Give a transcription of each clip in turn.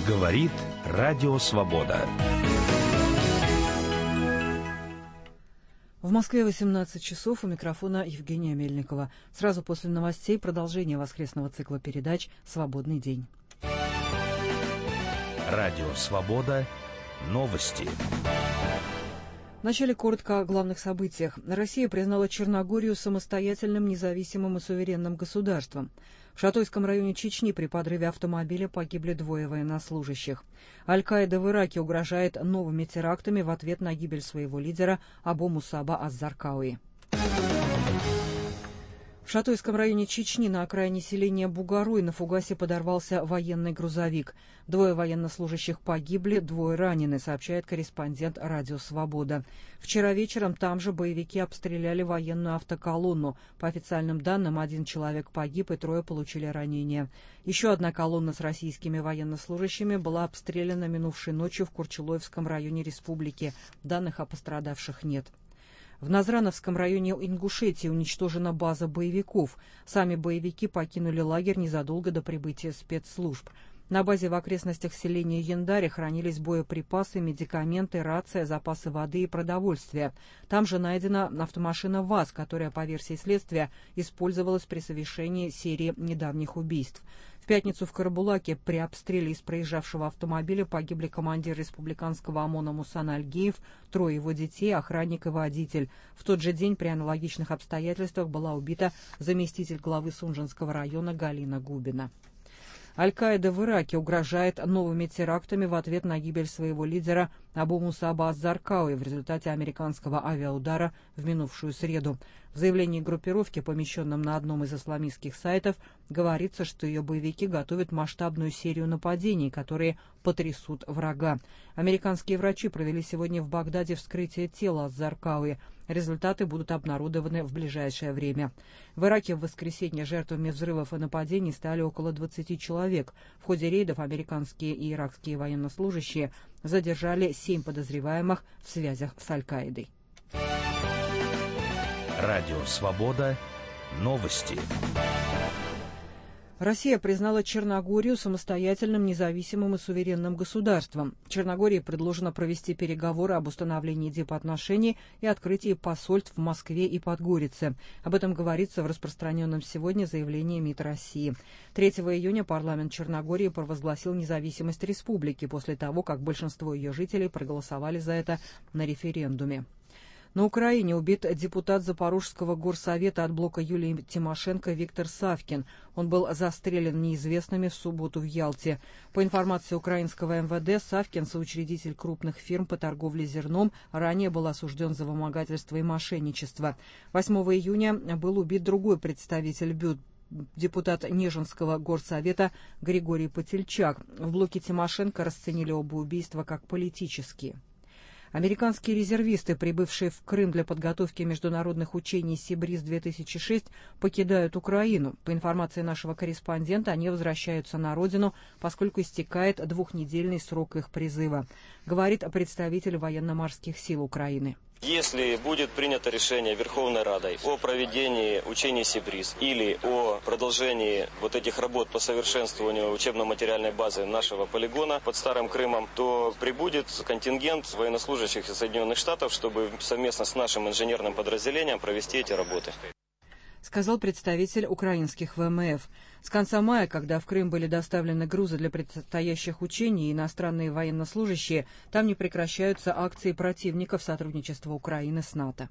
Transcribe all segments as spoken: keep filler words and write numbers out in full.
Говорит Радио Свобода. В Москве восемнадцать часов, у микрофона Евгения Мельникова. Сразу после новостей продолжение воскресного цикла передач «Свободный день». Радио Свобода. Новости. Вначале коротко о главных событиях. Россия признала Черногорию самостоятельным, независимым и суверенным государством. В Шатойском районе Чечни при подрыве автомобиля погибли двое военнослужащих. Аль-Каида в Ираке угрожает новыми терактами в ответ на гибель своего лидера Абу Мусаба аз-Заркауи. В Шатойском районе Чечни на окраине селения Бугаруй на фугасе подорвался военный грузовик. Двое военнослужащих погибли, двое ранены, сообщает корреспондент «Радио Свобода». Вчера вечером там же боевики обстреляли военную автоколонну. По официальным данным, один человек погиб и трое получили ранения. Еще одна колонна с российскими военнослужащими была обстреляна минувшей ночью в Курчелоевском районе республики. Данных о пострадавших нет. В Назрановском районе Ингушетии уничтожена база боевиков. Сами боевики покинули лагерь незадолго до прибытия спецслужб. На базе в окрестностях селения Яндари хранились боеприпасы, медикаменты, рация, запасы воды и продовольствия. Там же найдена автомашина ВАЗ, которая, по версии следствия, использовалась при совершении серии недавних убийств. В пятницу в Карабулаке при обстреле из проезжавшего автомобиля погибли командир республиканского ОМОНа Мусан Альгиев, трое его детей, охранник и водитель. В тот же день при аналогичных обстоятельствах была убита заместитель главы Сунжинского района Галина Губина. Аль-Каида в Ираке угрожает новыми терактами в ответ на гибель своего лидера Абу Мусаба аз-Заркауи в результате американского авиаудара в минувшую среду. В заявлении группировки, помещенном на одном из исламистских сайтов, говорится, что ее боевики готовят масштабную серию нападений, которые потрясут врага. Американские врачи провели сегодня в Багдаде вскрытие тела аз-Заркауи. Результаты будут обнародованы в ближайшее время. В Ираке в воскресенье жертвами взрывов и нападений стали около двадцати человек. В ходе рейдов американские и иракские военнослужащие задержали семь подозреваемых в связях с Аль-Каидой. Радио Свобода. Новости. Россия признала Черногорию самостоятельным, независимым и суверенным государством. Черногории предложено провести переговоры об установлении дипотношений и открытии посольств в Москве и Подгорице. Об этом говорится в распространенном сегодня заявлении МИД России. третьего июня парламент Черногории провозгласил независимость республики после того, как большинство ее жителей проголосовали за это на референдуме. На Украине убит депутат Запорожского горсовета от блока Юлии Тимошенко Виктор Савкин. Он был застрелен неизвестными в субботу в Ялте. По информации украинского эм вэ дэ, Савкин, соучредитель крупных фирм по торговле зерном, ранее был осужден за вымогательство и мошенничество. восьмого июня был убит другой представитель БЮТ, депутат Нежинского горсовета Григорий Потельчак. В блоке Тимошенко расценили оба убийства как политические. Американские резервисты, прибывшие в Крым для подготовки международных учений Сибриз-две тысячи шесть, покидают Украину. По информации нашего корреспондента, они возвращаются на родину, поскольку истекает двухнедельный срок их призыва, говорит представитель военно-морских сил Украины. Если будет принято решение Верховной Радой о проведении учений Сибриз или о продолжении вот этих работ по совершенствованию учебно-материальной базы нашего полигона под Старым Крымом, то прибудет контингент военнослужащих из Соединенных Штатов, чтобы совместно с нашим инженерным подразделением провести эти работы. Сказал представитель украинских вэ эм эф. С конца мая, когда в Крым были доставлены грузы для предстоящих учений и иностранные военнослужащие, там не прекращаются акции противников сотрудничества Украины с НАТО.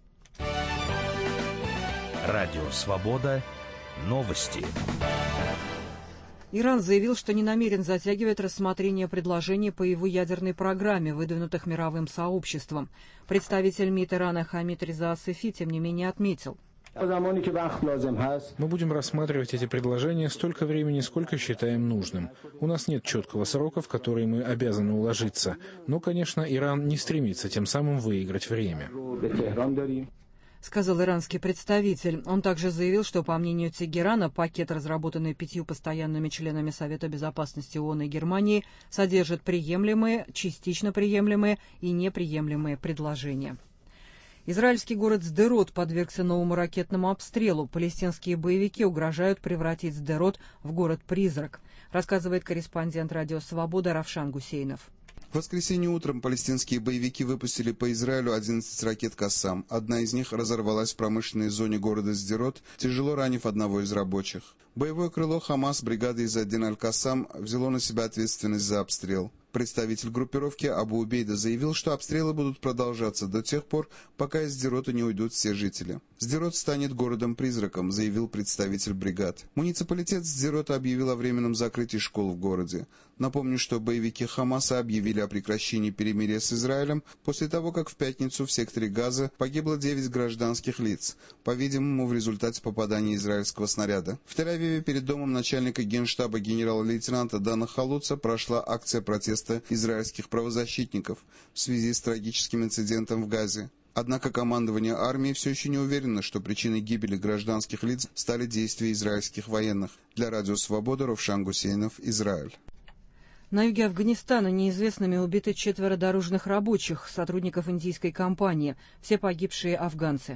Радио Свобода. Новости. Иран заявил, что не намерен затягивать рассмотрение предложений по его ядерной программе, выдвинутых мировым сообществом. Представитель МИД Ирана Хамид Реза Асефи, тем не менее, отметил: мы будем рассматривать эти предложения столько времени, сколько считаем нужным. У нас нет четкого срока, в который мы обязаны уложиться. Но, конечно, Иран не стремится тем самым выиграть время. Сказал иранский представитель. Он также заявил, что, по мнению Тегерана, пакет, разработанный пятью постоянными членами Совета Безопасности ООН и Германии, содержит приемлемые, частично приемлемые и неприемлемые предложения. Израильский город Сдерот подвергся новому ракетному обстрелу. Палестинские боевики угрожают превратить Сдерот в город-призрак, рассказывает корреспондент «Радио Свобода» Равшан Гусейнов. В воскресенье утром палестинские боевики выпустили по Израилю одиннадцать ракет «Кассам». Одна из них разорвалась в промышленной зоне города Сдерот, тяжело ранив одного из рабочих. Боевое крыло Хамас бригады из Аддин аль-Кассам взяло на себя ответственность за обстрел. Представитель группировки Абу Убейда заявил, что обстрелы будут продолжаться до тех пор, пока из Сдерота не уйдут все жители. Сдерот станет городом-призраком, заявил представитель бригад. Муниципалитет Сдерота объявил о временном закрытии школ в городе. Напомню, что боевики Хамаса объявили о прекращении перемирия с Израилем после того, как в пятницу в секторе Газа погибло девять гражданских лиц, по-видимому, в результате попадания израильского снаряда. В Тель-Авиве перед домом начальника генштаба генерала-лейтенанта Дана Халуца прошла акция протеста израильских правозащитников в связи с трагическим инцидентом в Газе. Однако командование армии все еще не уверено, что причиной гибели гражданских лиц стали действия израильских военных. Для Радио Свобода Равшан Гусейнов, Израиль. На юге Афганистана неизвестными убиты четверо дорожных рабочих, сотрудников индийской компании. Все погибшие афганцы.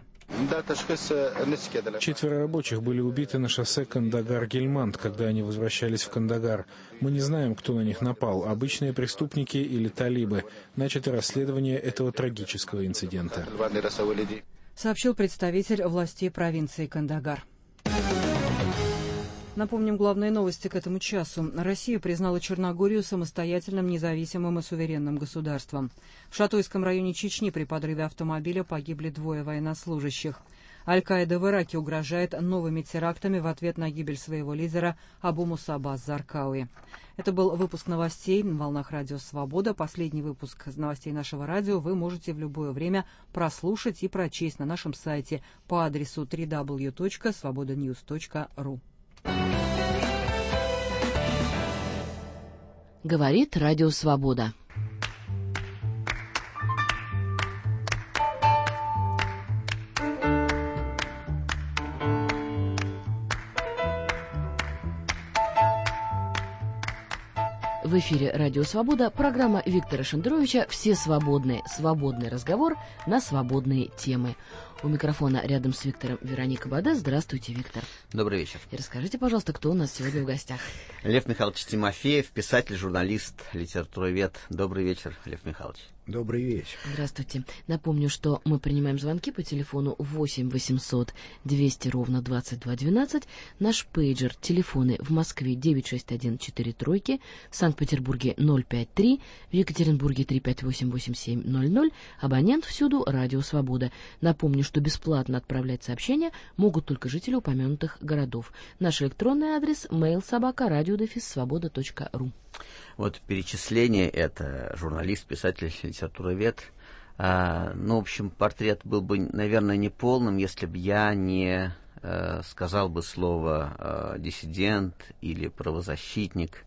Четверо рабочих были убиты на шоссе Кандагар-Гельманд, когда они возвращались в Кандагар. Мы не знаем, кто на них напал, обычные преступники или талибы. Начато расследование этого трагического инцидента, сообщил представитель властей провинции Кандагар. Напомним главные новости к этому часу. Россия признала Черногорию самостоятельным, независимым и суверенным государством. В Шатойском районе Чечни при подрыве автомобиля погибли двое военнослужащих. Аль-Каида в Ираке угрожает новыми терактами в ответ на гибель своего лидера Абу Мусаба Заркауи. Это был выпуск новостей на волнах Радио Свобода. Последний выпуск новостей нашего радио вы можете в любое время прослушать и прочесть на нашем сайте по адресу дабл ю дабл ю дабл ю точка свобода ньюс точка ру. Говорит Радио Свобода. В эфире Радио Свобода, программа Виктора Шендеровича «Все свободные». Свободный разговор на свободные темы. У микрофона рядом с Виктором Вероника Баде. Здравствуйте, Виктор. Добрый вечер. И расскажите, пожалуйста, кто у нас сегодня в гостях. Лев Михайлович Тимофеев, писатель, журналист, литературовед. Добрый вечер, Лев Михайлович. Добрый вечер. Здравствуйте. Напомню, что мы принимаем звонки по телефону восемь восемьсот двести ровно двадцать два двенадцать. Наш пейджер, телефоны в Москве девять шесть один четыре тройки, в Санкт-Петербурге ноль пять три, в Екатеринбурге три пять восемь восемь семь ноль ноль. Абонент всюду Радио Свобода. Напомню, что бесплатно отправлять сообщения могут только жители упомянутых городов. Наш электронный адрес mail собака радио дефис свобода точка ру. Вот перечисление это журналист, писатель, литературовед. А, ну, в общем, портрет был бы, наверное, неполным, если бы я не э, сказал бы слово э, диссидент или правозащитник.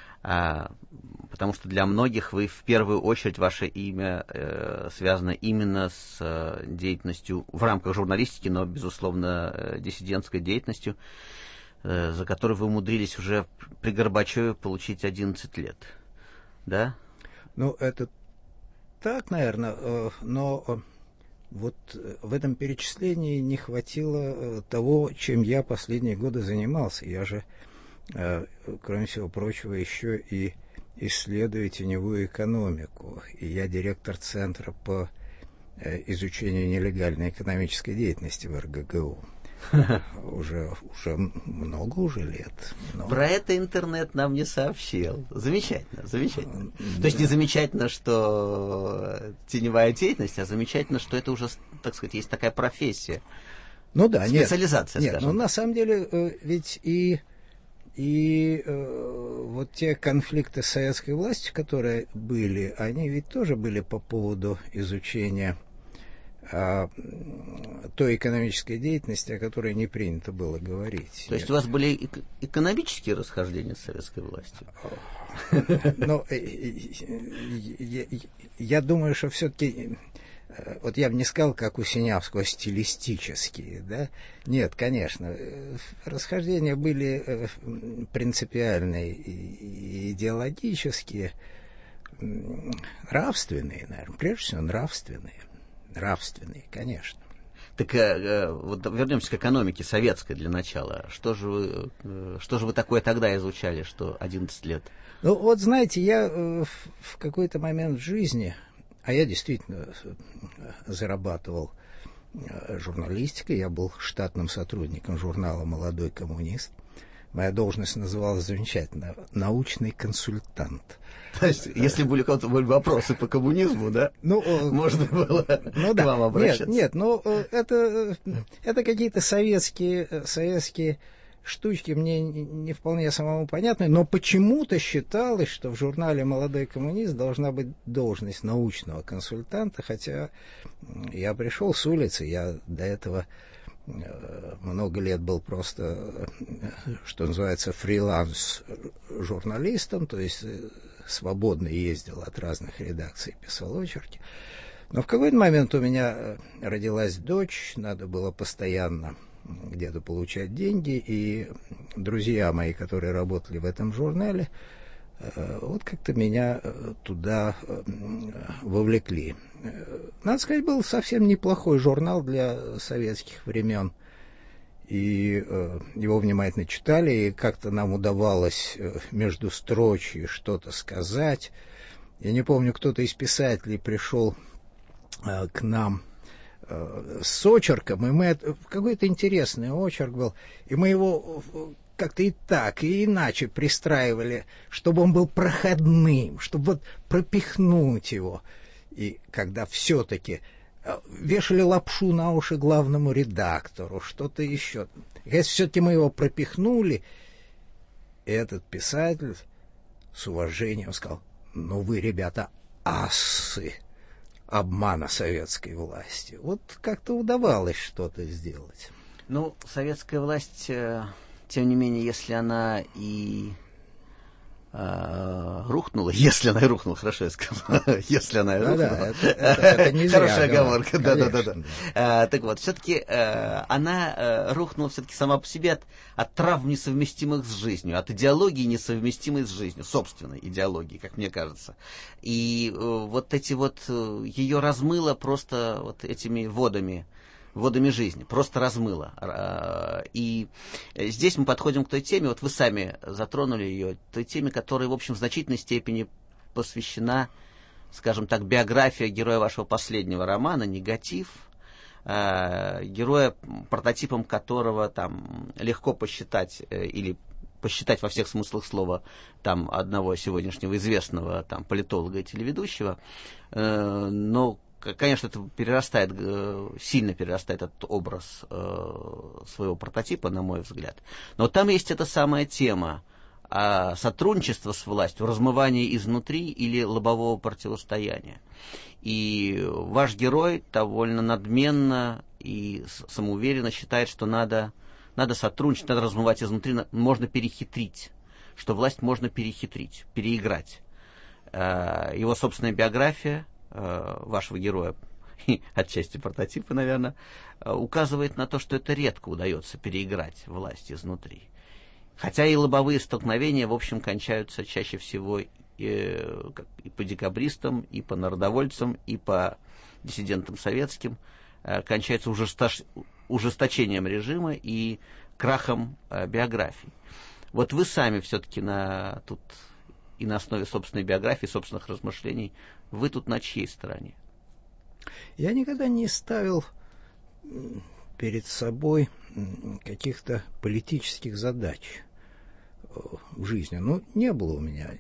А, потому что для многих вы в первую очередь ваше имя э, связано именно с э, деятельностью в рамках журналистики, но, безусловно, э, диссидентской деятельностью, э, за которую вы умудрились уже при Горбачеве получить одиннадцать лет. Да? Ну, это так, наверное, э, но э, вот в этом перечислении не хватило э, того, чем я последние годы занимался. Я же кроме всего прочего, еще и исследую теневую экономику. И я директор Центра по изучению нелегальной экономической деятельности в эр гэ гэ у. Уже, уже много уже лет. Но... Про это интернет нам не сообщил. Замечательно, замечательно. То есть не замечательно, что теневая деятельность, а замечательно, что это уже, так сказать, есть такая профессия. Ну да, специализация, нет, скажем. Нет, ну на самом деле ведь и И э, вот те конфликты с советской властью, которые были, они ведь тоже были по поводу изучения э, той экономической деятельности, о которой не принято было говорить. То есть у вас были эк- экономические расхождения с советской властью? Ну, я думаю, что все-таки... Вот я бы не сказал, как у Синявского, стилистические, да? Нет, конечно, расхождения были принципиальные и идеологические, нравственные, наверное, прежде всего нравственные. нравственные, конечно. Так э, вот вернемся к экономике советской для начала. Что же вы, э, что же вы такое тогда изучали, что одиннадцать лет? Ну, вот знаете, я э, в какой-то момент в жизни, а я действительно зарабатывал э, журналистикой, я был штатным сотрудником журнала «Молодой коммунист». Моя должность называлась замечательно «научный консультант». То есть, если были у кого-то были вопросы по коммунизму, да, ну, можно было ну, к да. вам обращаться? Нет, нет, ну, это, это какие-то советские, советские штучки, мне не вполне самому понятны, но почему-то считалось, что в журнале «Молодой коммунист» должна быть должность научного консультанта, хотя я пришел с улицы, я до этого много лет был просто, что называется, фриланс-журналистом, то есть свободно ездил от разных редакций, писал очерки. Но в какой-то момент у меня родилась дочь, надо было постоянно где-то получать деньги, и друзья мои, которые работали в этом журнале, вот как-то меня туда вовлекли. Надо сказать, был совсем неплохой журнал для советских времен. И э, его внимательно читали, и как-то нам удавалось э, между строчья что-то сказать. Я не помню, кто-то из писателей пришел э, к нам э, с очерком, и мы... Какой-то интересный очерк был, и мы его как-то и так, и иначе пристраивали, чтобы он был проходным, чтобы вот пропихнуть его. И когда все-таки... вешали лапшу на уши главному редактору, что-то еще. Если все-таки мы его пропихнули, этот писатель с уважением сказал: ну вы, ребята, асы обмана советской власти. Вот как-то удавалось что-то сделать. Ну, советская власть, тем не менее, если она и Uh, рухнула, если она и рухнула, хорошо я сказал, если она и рухнула. Да, это, это, это не хорошая зря, оговорка, да, да, да, да. Uh, так вот, все-таки uh, она uh, рухнула все-таки сама по себе от, от травм, несовместимых с жизнью, от идеологии, несовместимой с жизнью, собственной идеологии, как мне кажется. И uh, вот эти вот uh, ее размыло просто вот этими водами. водами жизни, просто размыло. И здесь мы подходим к той теме, вот вы сами затронули ее, той теме, которая, в общем, в значительной степени посвящена, скажем так, биография героя вашего последнего романа «Негатив», героя, прототипом которого там легко посчитать или посчитать во всех смыслах слова там одного сегодняшнего известного там политолога и телеведущего, но конечно, это перерастает, сильно перерастает этот образ своего прототипа, на мой взгляд. Но там есть эта самая тема сотрудничества с властью, размывания изнутри или лобового противостояния. И ваш герой довольно надменно и самоуверенно считает, что надо, надо сотрудничать, надо размывать изнутри, можно перехитрить, что власть можно перехитрить, переиграть. Его собственная биография вашего героя, отчасти прототипа, наверное, указывает на то, что это редко удается переиграть власть изнутри. Хотя и лобовые столкновения, в общем, кончаются чаще всего и, и по декабристам, и по народовольцам, и по диссидентам советским, кончаются ужесточ... ужесточением режима и крахом биографий. Вот вы сами все-таки на, тут и на основе собственной биографии, собственных размышлений, вы тут на чьей стороне? Я никогда не ставил перед собой каких-то политических задач в жизни. Ну, не было у меня.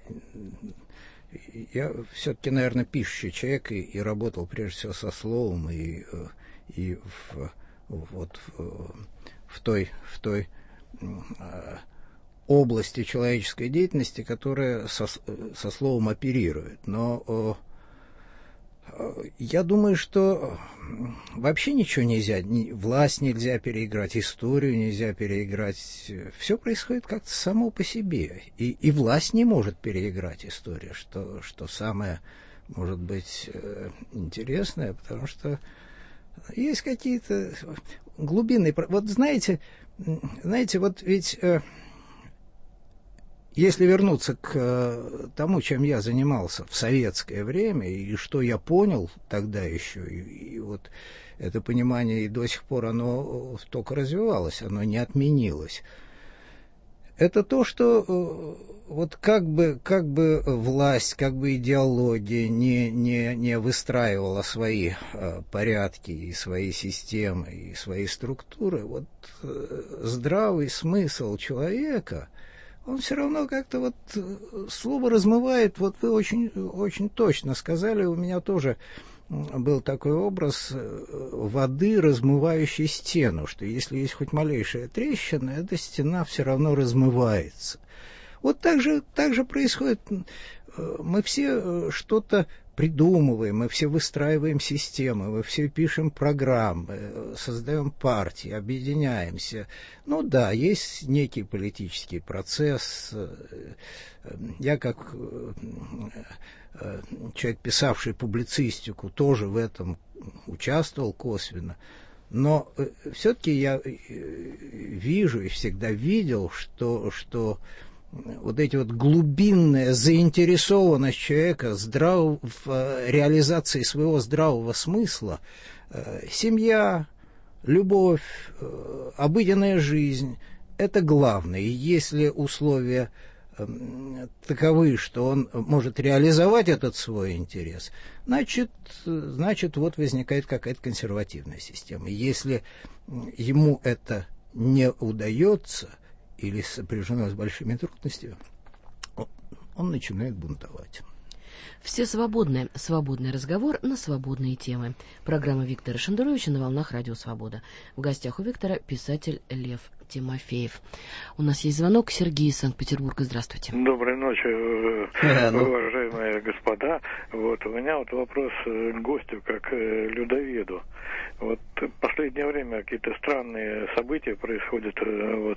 Я все-таки, наверное, пишущий человек и, и работал прежде всего со словом, и, и в, вот, в, в той, в той области человеческой деятельности, которая со, со словом оперирует. Но я думаю, что вообще ничего нельзя, власть нельзя переиграть, историю нельзя переиграть. Все происходит как-то само по себе. И, и власть не может переиграть историю, что, что самое, может быть, интересное, потому что есть какие-то глубинные... Вот знаете, знаете, вот ведь... Если вернуться к тому, чем я занимался в советское время, и что я понял тогда еще, и, и вот это понимание и до сих пор оно только развивалось, оно не отменилось, это то, что вот как бы, как бы власть, как бы идеология не, не, не выстраивала свои э, порядки и свои системы и свои структуры, вот э, здравый смысл человека, он все равно как-то вот э, слово размывает. Вот вы очень, очень точно сказали, у меня тоже был такой образ воды, размывающей стену, что если есть хоть малейшая трещина, эта стена все равно размывается. Вот так же, так же происходит. Мы все что-то придумываем, мы все выстраиваем системы, мы все пишем программы, создаем партии, объединяемся. Ну да, есть некий политический процесс. Я как человек, писавший публицистику, тоже в этом участвовал косвенно. Но все-таки я вижу и всегда видел, что, что вот эти вот глубинная заинтересованность человека здрав... в реализации своего здравого смысла, семья, любовь, обыденная жизнь – это главное. И если условия таковы, что он может реализовать этот свой интерес, значит, значит вот возникает какая-то консервативная система. Если ему это не удается или сопряжено с большими трудностями, он начинает бунтовать. Все свободны. Свободный разговор на свободные темы. Программа Виктора Шендеровича на волнах Радио Свобода. В гостях у Виктора писатель Лев Тимофеев. У нас есть звонок. Сергей из Санкт-Петербурга. Здравствуйте. Доброй ночи, уважаемые господа. Вот, у меня вот вопрос к гостю, как к людоведу. Вот в последнее время какие-то странные события происходят вот,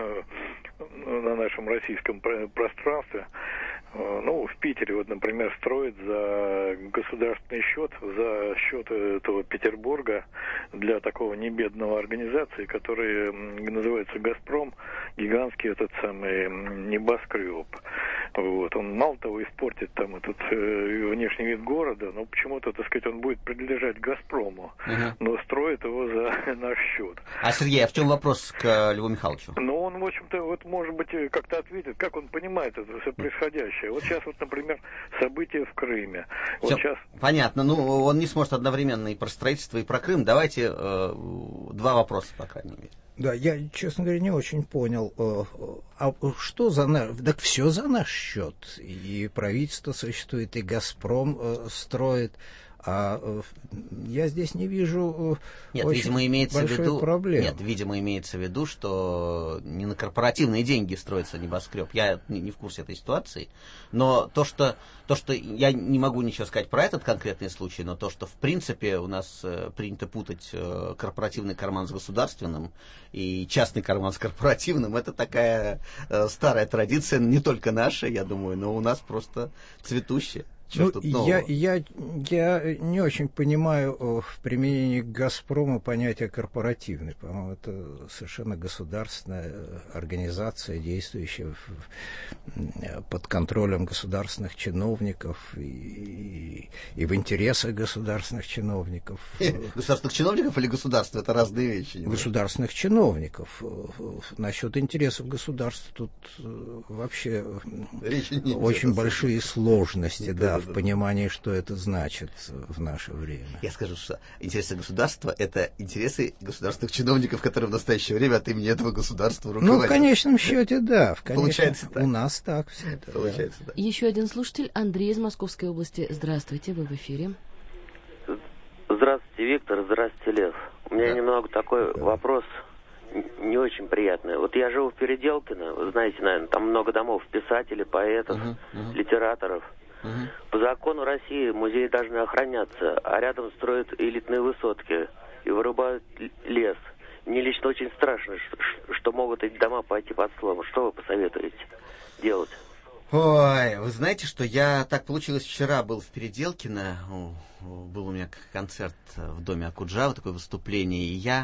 на нашем российском пространстве. Ну, в Питере, вот, например, строят за государственный счет, за счет этого Петербурга для такого небедного организации, которая называется «Газпром», гигантский этот самый небоскреб. Вот. Он мало того испортит там этот э, внешний вид города, но почему-то, так сказать, он будет принадлежать «Газпрому», uh-huh. но строит его за наш счет. А, Сергей, а в чем вопрос к Льву Михайловичу? Ну, он, в общем-то, вот, может быть, как-то ответит, как он понимает это все происходящее. Вот сейчас, вот, например, события в Крыме. Вот Все, сейчас... Понятно. Ну, он не сможет одновременно и про строительство, и про Крым. Давайте э, два вопроса, по крайней мере. Да, я, честно говоря, не очень понял, а что за наш... Так все за наш счет. И правительство существует, и «Газпром» строит. А я здесь не вижу Нет, очень видимо, имеется в виду, проблем. Нет, видимо, имеется в виду, что не на корпоративные деньги строится небоскреб. Я не, не в курсе этой ситуации. Но то что, то, что я не могу ничего сказать про этот конкретный случай, но то, что в принципе у нас э, принято путать э, корпоративный карман с государственным и частный карман с корпоративным, это такая э, старая традиция, не только наша, я думаю, но у нас просто цветущая. Ну, я, я, я не очень понимаю в применении к «Газпрому» понятие «корпоративный». По-моему, это совершенно государственная организация, действующая в, под контролем государственных чиновников и, и в интересах государственных чиновников. Государственных чиновников или государства? Это разные вещи. Государственных чиновников. Насчет интересов государства тут вообще очень большие сложности, да, в понимании, что это значит в наше время. Я скажу, что интересы государства — это интересы государственных чиновников, которые в настоящее время от имени этого государства руководят. Ну, в конечном счете, да. В конечном... Получается так. У нас так все это. Получается да. так. Еще один слушатель, Андрей из Московской области. Здравствуйте, вы в эфире. Здравствуйте, Виктор. Здравствуйте, Лев. У меня да. немного такой да. вопрос не очень приятный. Вот я живу в Переделкино, вы знаете, наверное, там много домов писателей, поэтов, uh-huh, uh-huh. литераторов. Uh-huh. По закону России музеи должны охраняться, а рядом строят элитные высотки и вырубают лес. Мне лично очень страшно, что, что могут эти дома пойти под слом. Что вы посоветуете делать? Ой, вы знаете, что я, так получилось, вчера был в Переделкино, был у меня концерт в доме Акуджава, такое выступление, и я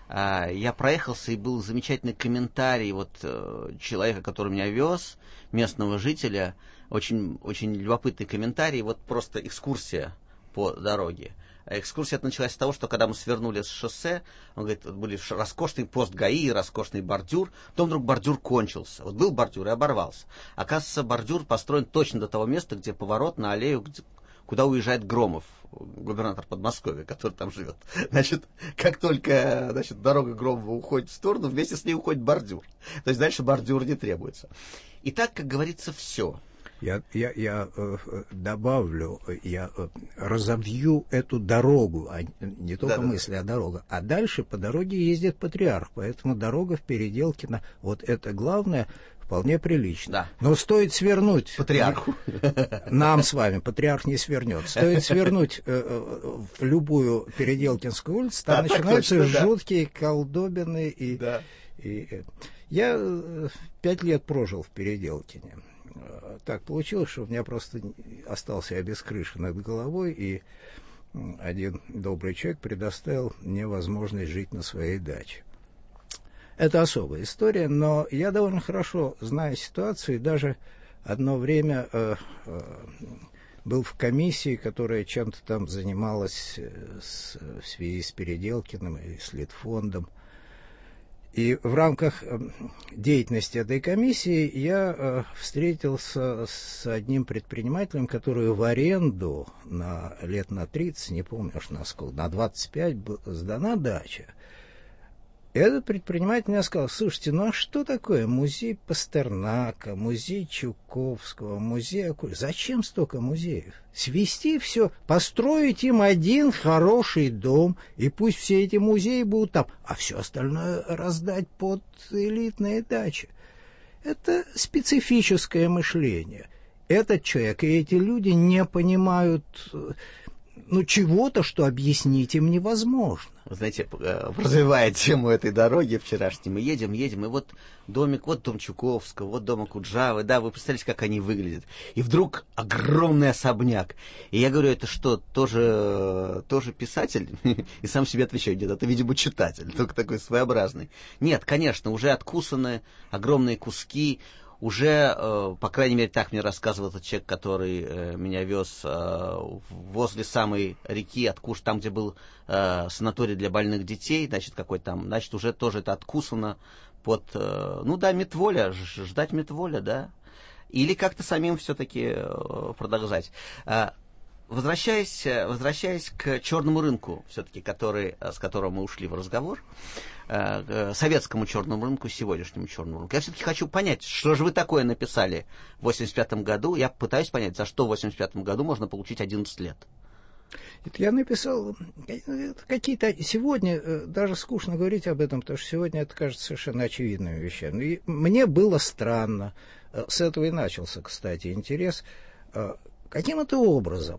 я проехался, и был замечательный комментарий вот человека, который меня вез, местного жителя, очень, очень любопытный комментарий, вот просто экскурсия по дороге. Экскурсия началась с того, что когда мы свернули с шоссе, он говорит, были роскошный пост ГАИ, роскошный бордюр, потом вдруг бордюр кончился. Вот был бордюр и оборвался. Оказывается, бордюр построен точно до того места, где поворот на аллею, где, куда уезжает Громов, губернатор Подмосковья, который там живет. Значит, как только значит, дорога Громова уходит в сторону, вместе с ней уходит бордюр. То есть дальше бордюр не требуется. И так, как говорится, все. Я, я, я э, добавлю, я э, разобью эту дорогу, а не только да, мысли да. о дороге. А дальше по дороге ездит патриарх, поэтому дорога в Переделкино, вот это главное, вполне прилично. Да. Но стоит свернуть... Патриарху. Нам с вами, патриарх не свернет. Стоит свернуть э, в любую Переделкинскую улицу, там да, начинаются точно, жуткие да. колдобины. И, да. и, я э, пять лет прожил в Переделкине. Так получилось, что у меня просто остался я без крыши над головой, и один добрый человек предоставил мне возможность жить на своей даче. Это особая история, но я довольно хорошо знаю ситуацию, и даже одно время э, э, был в комиссии, которая чем-то там занималась с, в связи с Переделкиным и с Литфондом. И в рамках деятельности этой комиссии я э, встретился с одним предпринимателем, который в аренду на лет на тридцать, не помню уж на сколько, на двадцать пять сдана дача. И этот предприниматель мне сказал, слушайте, ну а что такое музей Пастернака, музей Чуковского, музей Акулина? Зачем столько музеев? Свести все, построить им один хороший дом, и пусть все эти музеи будут там, а все остальное раздать под элитные дачи. Это специфическое мышление. Этот человек и эти люди не понимают ну, чего-то, что объяснить им невозможно. Вы знаете, развивая тему этой дороги вчерашней, мы едем, едем, и вот домик, вот дом Чуковского, вот дом Акуджавы, да, вы представляете, как они выглядят. И вдруг огромный особняк. И я говорю, это что, тоже, тоже писатель? И сам себе отвечаю, нет, это, видимо, читатель, только такой своеобразный. Нет, конечно, уже откусаны огромные куски. Уже, э, по крайней мере, так мне рассказывал этот человек, который э, меня вез э, возле самой реки, откуш, там, где был э, санаторий для больных детей, значит, какой там, значит, уже тоже это откусано под, э, ну да, медволя, ждать медволя, да, или как-то самим все-таки э, продолжать. Э, возвращаясь, возвращаясь к черному рынку, все-таки, который, с которого мы ушли в разговор, к советскому черному рынку, сегодняшнему черному рынку. Я все-таки хочу понять, что же вы такое написали в восемьдесят пятом году. Я пытаюсь понять, за что в восемьдесят пятом году можно получить одиннадцать лет. Это я написал какие-то... Сегодня даже скучно говорить об этом, потому что сегодня это кажется совершенно очевидными вещами. И мне было странно. С этого и начался, кстати, интерес. Каким это образом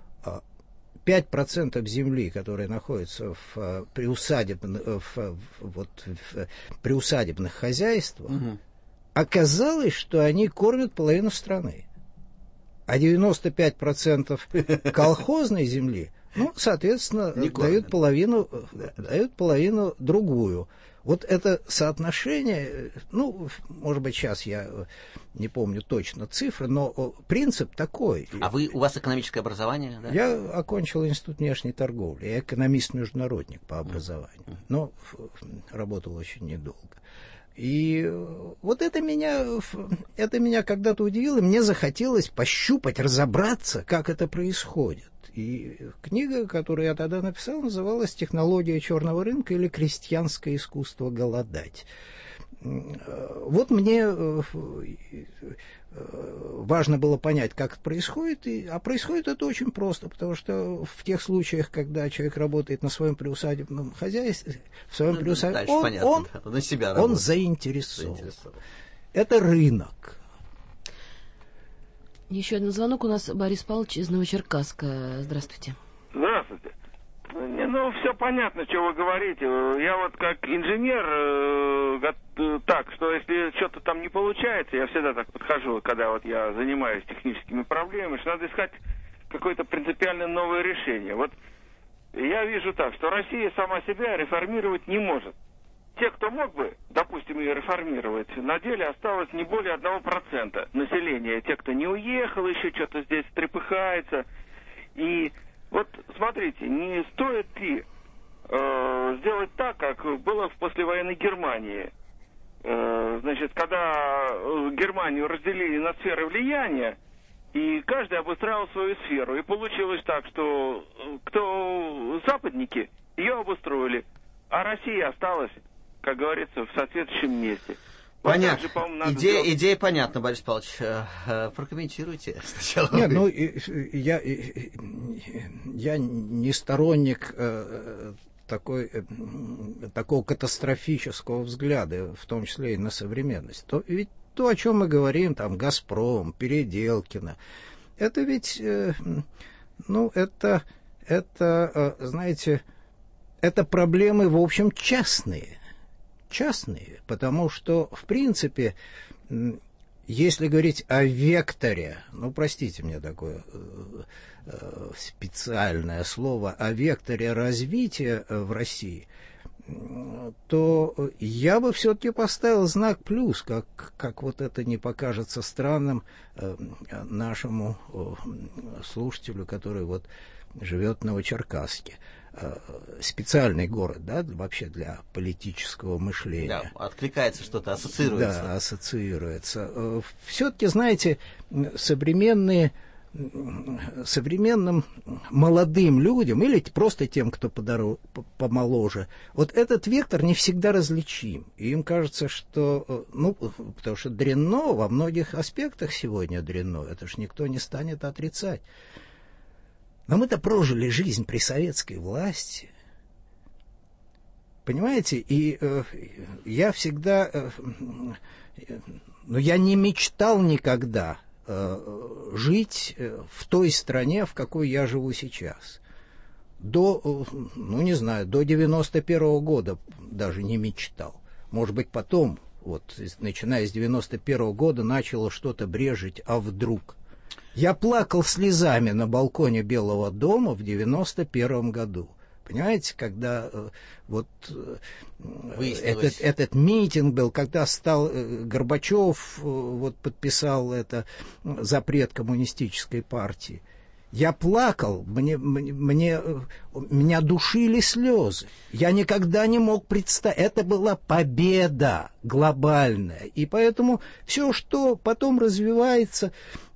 пять процентов земли, которые находятся в приусадебных, в, вот, в приусадебных хозяйствах, угу. оказалось, что они кормят половину страны. А девяносто пять процентов колхозной земли, ну, соответственно, дают половину, да, дают половину другую. Вот это соотношение, ну, может быть, сейчас я не помню точно цифры, но принцип такой. А вы, у вас экономическое образование? Да? Я окончил институт внешней торговли, я экономист-международник по образованию, mm-hmm. но работал очень недолго. И вот это меня, это меня когда-то удивило, и мне захотелось пощупать, разобраться, как это происходит. И книга, которую я тогда написал, называлась «Технология черного рынка» или «Крестьянское искусство голодать». Вот мне важно было понять, как это происходит, и, а происходит это очень просто, потому что в тех случаях, когда человек работает на своем приусадебном хозяйстве, в своем ну, приусадебном, он, понятно, он, да, на себя он заинтересован. заинтересован. Это рынок. Еще один звонок у нас. Борис Павлович из Новочеркасска. Здравствуйте. Здравствуйте. Не, ну, все понятно, что вы говорите. Я вот как инженер, э, так, что если что-то там не получается, я всегда так подхожу, когда вот я занимаюсь техническими проблемами, что надо искать какое-то принципиально новое решение. Вот я вижу так, что Россия сама себя реформировать не может. Те, кто мог бы, допустим, ее реформировать, на деле осталось не более одного процента населения. Те, кто не уехал, еще что-то здесь трепыхается. И вот, смотрите, не стоит ли э, сделать так, как было в послевоенной Германии. Э, значит, когда Германию разделили на сферы влияния, и каждый обустраивал свою сферу. И получилось так, что кто западники, ее обустроили, а Россия осталась, как говорится, в соответствующем месте. Понятно. Вот также, надо идея, сделать... идея понятна, Борис Павлович. Прокомментируйте сначала. Нет, ну, я, я не сторонник такой, такого катастрофического взгляда, в том числе и на современность. То, ведь то, о чем мы говорим, там, «Газпром», Переделкино, это ведь, ну, это, это, знаете, это проблемы, в общем, частные. Частные, потому что, в принципе, если говорить о векторе, ну, простите мне такое э, специальное слово, о векторе развития в России, то я бы все-таки поставил знак плюс, как, как вот это не покажется странным э, нашему э, слушателю, который вот живет в Новочеркасске. Специальный город, да, вообще для политического мышления. Да, откликается что-то, ассоциируется. Да, ассоциируется. Все-таки, знаете, современные, современным молодым людям, или просто тем, кто подороже, помоложе, вот этот вектор не всегда различим. И им кажется, что, ну, потому что дрянно во многих аспектах сегодня дрянно, это ж никто не станет отрицать. Но мы-то прожили жизнь при советской власти. Понимаете? И э, я всегда... Э, э, ну, я не мечтал никогда э, жить в той стране, в какой я живу сейчас. До, э, ну, не знаю, до девяносто первого года даже не мечтал. Может быть, потом, вот, начиная с девяносто первого года, начало что-то брежить, а вдруг... Я плакал слезами на балконе Белого дома в девяносто первом году. Понимаете, когда э, вот э, этот, этот митинг был, когда стал э, Горбачев э, вот, подписал это запрет коммунистической партии. Я плакал, мне, мне, мне, меня душили слезы. Я никогда не мог представить. Это была победа глобальная. И поэтому все, что потом развивается...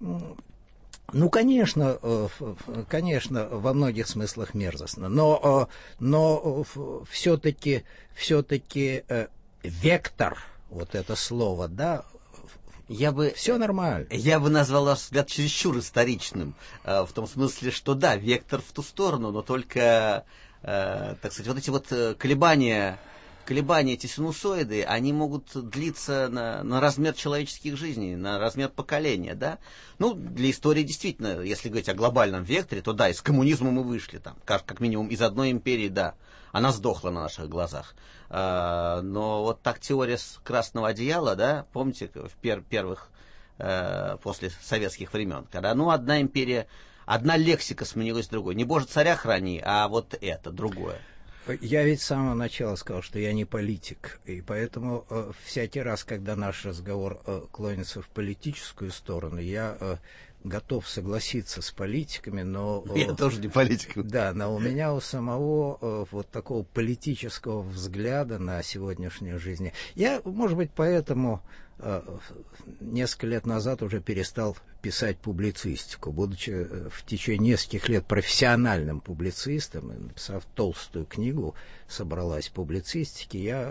Ну, конечно, конечно, во многих смыслах мерзостно, но, но все-таки, все-таки вектор, вот это слово, да, я бы, все нормально. Я бы назвал ваш взгляд чересчур историчным, в том смысле, что да, вектор в ту сторону, но только, так сказать, вот эти вот колебания... Колебания, эти синусоиды, они могут длиться на, на размер человеческих жизней, на размер поколения, да? Ну, для истории действительно, если говорить о глобальном векторе, то да, из коммунизма мы вышли, там, как, как минимум из одной империи, да, она сдохла на наших глазах. А, но вот так теория с красного одеяла, да, помните, в пер, первых, а, после советских времен, когда, ну, одна империя, одна лексика сменилась другой. Не боже царя храни, а вот это, другое. Я ведь с самого начала сказал, что я не политик, и поэтому э, всякий раз, когда наш разговор э, клонится в политическую сторону, я э, готов согласиться с политиками, но... Э, я тоже не политик. Да, но у меня у самого э, вот такого политического взгляда на сегодняшнюю жизнь. Я, может быть, поэтому э, несколько лет назад уже перестал писать публицистику, будучи в течение нескольких лет профессиональным публицистом, написав толстую книгу, собралась публицистики, я,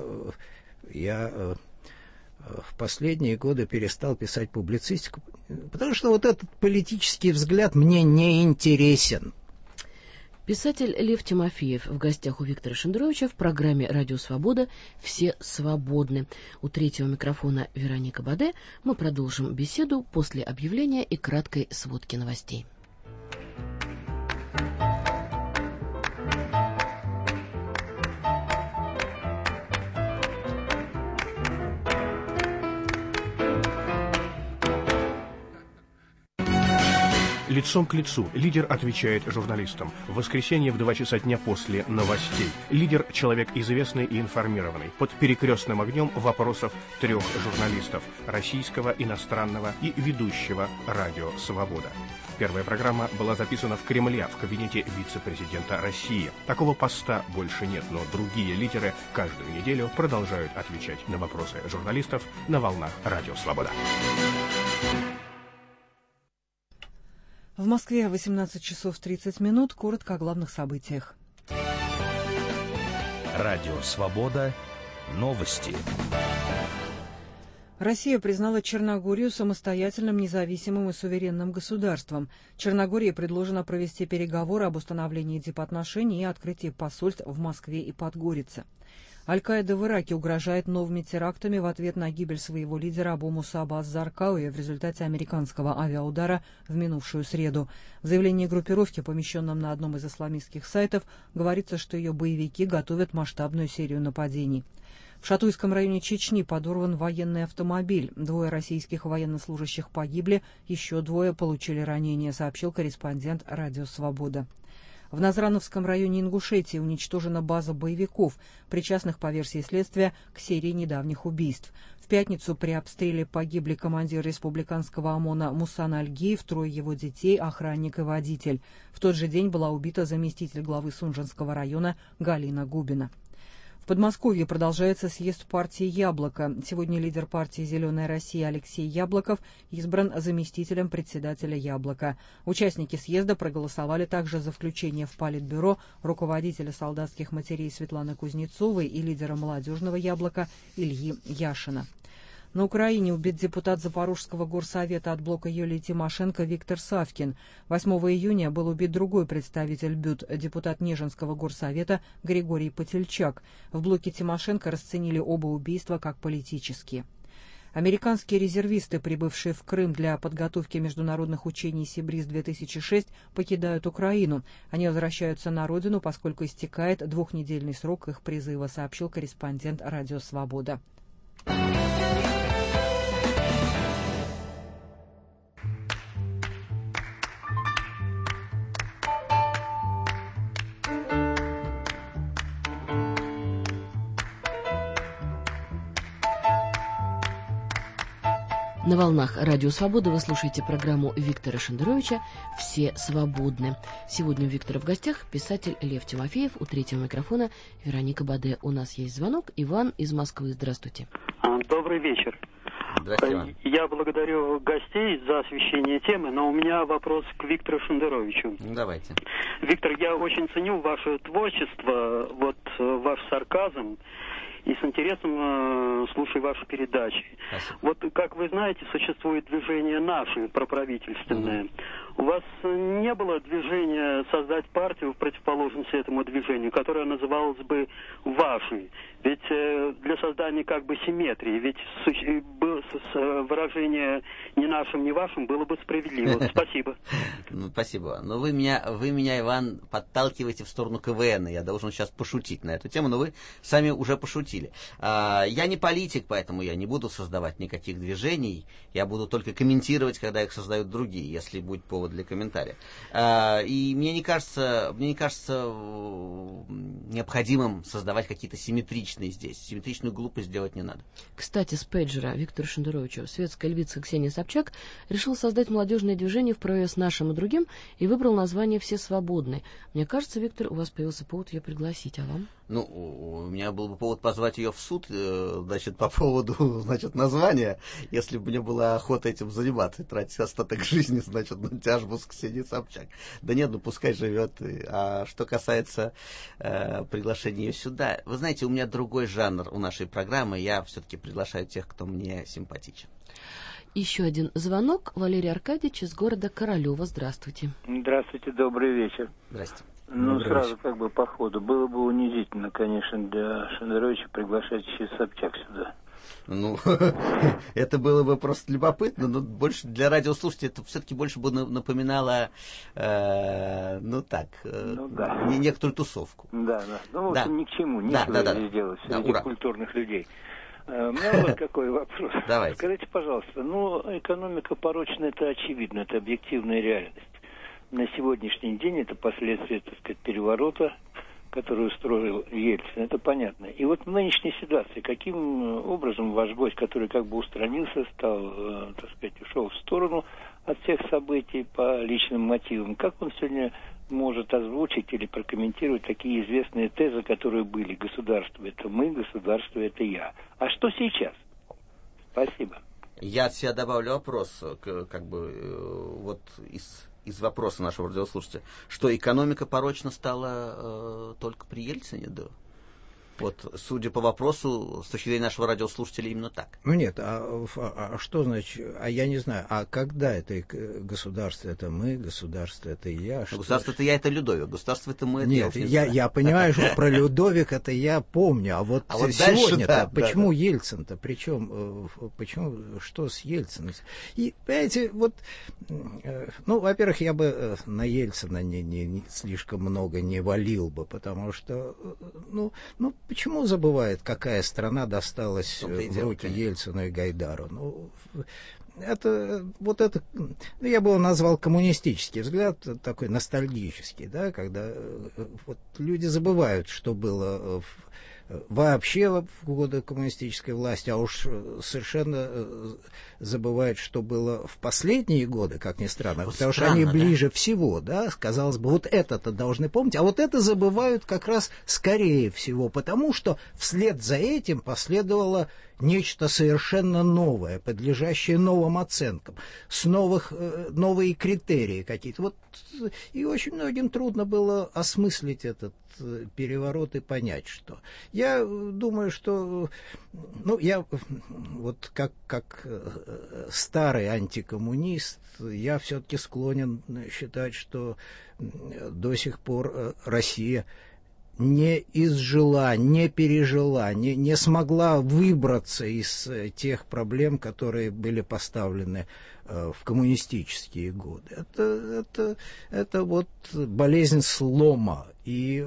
я в последние годы перестал писать публицистику, потому что вот этот политический взгляд мне не интересен. Писатель Лев Тимофеев в гостях у Виктора Шендеровича в программе «Радио Свобода. Все свободны». У третьего микрофона Вероника Баде. Мы продолжим беседу после объявления и краткой сводки новостей. Лицом к лицу лидер отвечает журналистам. В воскресенье в два часа дня после новостей. Лидер – человек известный и информированный. Под перекрестным огнем вопросов трех журналистов – российского, иностранного и ведущего радио «Свобода». Первая программа была записана в Кремле, в кабинете вице-президента России. Такого поста больше нет, но другие лидеры каждую неделю продолжают отвечать на вопросы журналистов на волнах радио «Свобода». В Москве восемнадцать часов тридцать минут. Коротко о главных событиях. Радио «Свобода». Новости. Россия признала Черногорию самостоятельным, независимым и суверенным государством. Черногории предложено провести переговоры об установлении дипотношений и открытии посольств в Москве и Подгорице. Аль-Каида в Ираке угрожает новыми терактами в ответ на гибель своего лидера Абу Мусаба ас-Заркауи в результате американского авиаудара в минувшую среду. В заявлении группировки, помещенном на одном из исламистских сайтов, говорится, что ее боевики готовят масштабную серию нападений. В Шатуйском районе Чечни подорван военный автомобиль. Двое российских военнослужащих погибли, еще двое получили ранения, сообщил корреспондент «Радио Свобода». В Назрановском районе Ингушетии уничтожена база боевиков, причастных, по версии следствия, к серии недавних убийств. В пятницу при обстреле погибли командир республиканского ОМОНа Мусан Альгиев, трое его детей, охранник и водитель. В тот же день была убита заместитель главы Сунжинского района Галина Губина. В Подмосковье продолжается съезд партии «Яблоко». Сегодня лидер партии «Зеленая Россия» Алексей Яблоков избран заместителем председателя «Яблоко». Участники съезда проголосовали также за включение в Политбюро руководителя солдатских матерей Светланы Кузнецовой и лидера молодежного «Яблока» Ильи Яшина. На Украине убит депутат Запорожского горсовета от блока Юлии Тимошенко Виктор Савкин. восьмого июня был убит другой представитель БЮТ, депутат Нежинского горсовета Григорий Потельчак. В блоке Тимошенко расценили оба убийства как политические. Американские резервисты, прибывшие в Крым для подготовки международных учений Сибриз-две тысячи шесть, покидают Украину. Они возвращаются на родину, поскольку истекает двухнедельный срок их призыва, сообщил корреспондент «Радио Свобода». На волнах Радио Свобода вы слушаете программу Виктора Шендеровича «Все свободны». Сегодня у Виктора в гостях писатель Лев Тимофеев, у третьего микрофона Вероника Баде. У нас есть звонок. Иван из Москвы. Здравствуйте. Добрый вечер. Здравствуйте, Иван. Я благодарю гостей за освещение темы, но у меня вопрос к Виктору Шендеровичу. Давайте. Виктор, я очень ценю ваше творчество, вот ваш сарказм. И с интересом э, слушаю ваши передачи. Спасибо. Вот, как вы знаете, существует движение «Наши» проправительственное. Mm-hmm. У вас не было движения создать партию в противоположность этому движению, которое называлось бы «Ваши». Ведь э, для создания как бы симметрии, ведь суще... было выражение «не нашим, не вашим» было бы справедливо. Спасибо. Ну, спасибо. Но вы меня, вы меня, Иван, подталкиваете в сторону КВН. Я должен сейчас пошутить на эту тему, но вы сами уже пошутили. Я не политик, поэтому я не буду создавать никаких движений. Я буду только комментировать, когда их создают другие, если будет повод для комментария. И мне не кажется, мне не кажется необходимым создавать какие-то симметричные здесь. Симметричную глупость делать не надо. Кстати, с пейджера Виктора Шендеровича светская львица Ксения Собчак решил создать молодежное движение в провес нашим и другим и выбрал название «Все свободны». Мне кажется, Виктор, у вас появился повод ее пригласить, а вам? Ну, у меня был бы повод позвать ее в суд, значит, по поводу, значит, названия, если бы мне была охота этим заниматься, тратить остаток жизни, значит, на тяжбу с Ксенией Собчак. Да нет, ну пускай живет. А что касается э, приглашения ее сюда, вы знаете, у меня другой жанр у нашей программы, я все-таки приглашаю тех, кто мне симпатичен. Еще один звонок. Валерий Аркадьевич из города Королева. Здравствуйте. Здравствуйте, добрый вечер. Здравствуйте. Ну, Добрый сразу вечер. как бы по ходу. Было бы унизительно, конечно, для Шендеровича приглашать еще Собчак сюда. Ну, это было бы просто любопытно, но больше для радиослушателей это все-таки больше бы напоминало, э, ну так, э, ну, да. не, некоторую тусовку. Да, да. Ну, в общем, да. ни к чему, не да, да, да, здесь делать да, среди ура. культурных людей. У меня вот какой вопрос. Давайте. Скажите, пожалуйста, ну, экономика порочная, это очевидно, это объективная реальность. на сегодняшний день это последствия, так сказать, переворота, который устроил Ельцин, это понятно. И вот в нынешней ситуации, каким образом ваш гость, который как бы устранился, стал, так сказать, ушел в сторону от всех событий по личным мотивам, как он сегодня может озвучить или прокомментировать такие известные тезы, которые были: государство это мы, государство это я. А что сейчас? Спасибо. Я от себя добавлю вопрос, как бы вот из... из вопроса нашего радиослушателя, что экономика порочно стала э, только при Ельцине, да? Вот, судя по вопросу, с точки зрения нашего радиослушателя, именно так. Ну нет, а, а, а что значит, а я не знаю, а когда это государство, это мы, государство, это я? Что, государство, это я, это Людовик, государство, это мы, это нет, я. Нет, я, я понимаю, что про Людовик это я помню, а вот, а вот сегодня-то, да, почему да, Ельцин-то, причем, почему, что с Ельцином? И, понимаете, вот, ну, во-первых, я бы на Ельцина не, не, не слишком много не валил бы, потому что, ну, ну, почему забывает, какая страна досталась в руки Ельцину и Гайдару? Ну, это, вот это, ну, я бы его назвал коммунистический взгляд, такой ностальгический, да, когда вот люди забывают, что было в, вообще в годы коммунистической власти, а уж совершенно забывают, что было в последние годы, как ни странно, вот потому странно, что они ближе да? всего, да, казалось бы, вот это-то должны помнить, а вот это забывают как раз скорее всего, потому что вслед за этим последовало нечто совершенно новое, подлежащее новым оценкам, с новых, новые критерии какие-то. Вот, и очень многим трудно было осмыслить этот переворот и понять, что. Я думаю, что, ну, я вот как, как старый антикоммунист, я все-таки склонен считать, что до сих пор Россия не изжила, не пережила, не, не смогла выбраться из тех проблем, которые были поставлены э, в коммунистические годы. Это, это, это вот болезнь слома. И,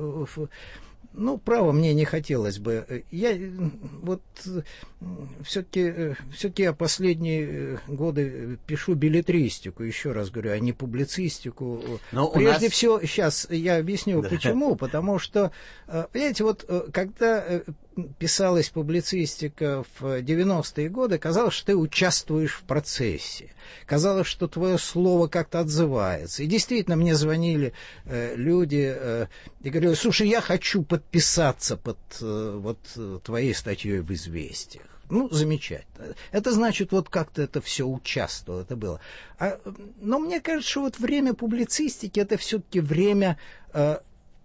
ну, право, мне не хотелось бы. Я вот все-таки, все-таки я последние годы пишу беллетристику, еще раз говорю, а не публицистику. Но Прежде нас... всего, сейчас я объясню, да. почему. Потому что, понимаете, вот когда писалась публицистика в девяностые годы, казалось, что ты участвуешь в процессе. Казалось, что твое слово как-то отзывается. И действительно, мне звонили э, люди э, и говорили: слушай, я хочу подписаться под э, вот, твоей статьей в «Известиях». Ну, замечательно. Это значит, вот как-то это все участвовало, это было. А, но мне кажется, что вот время публицистики — это все-таки время э,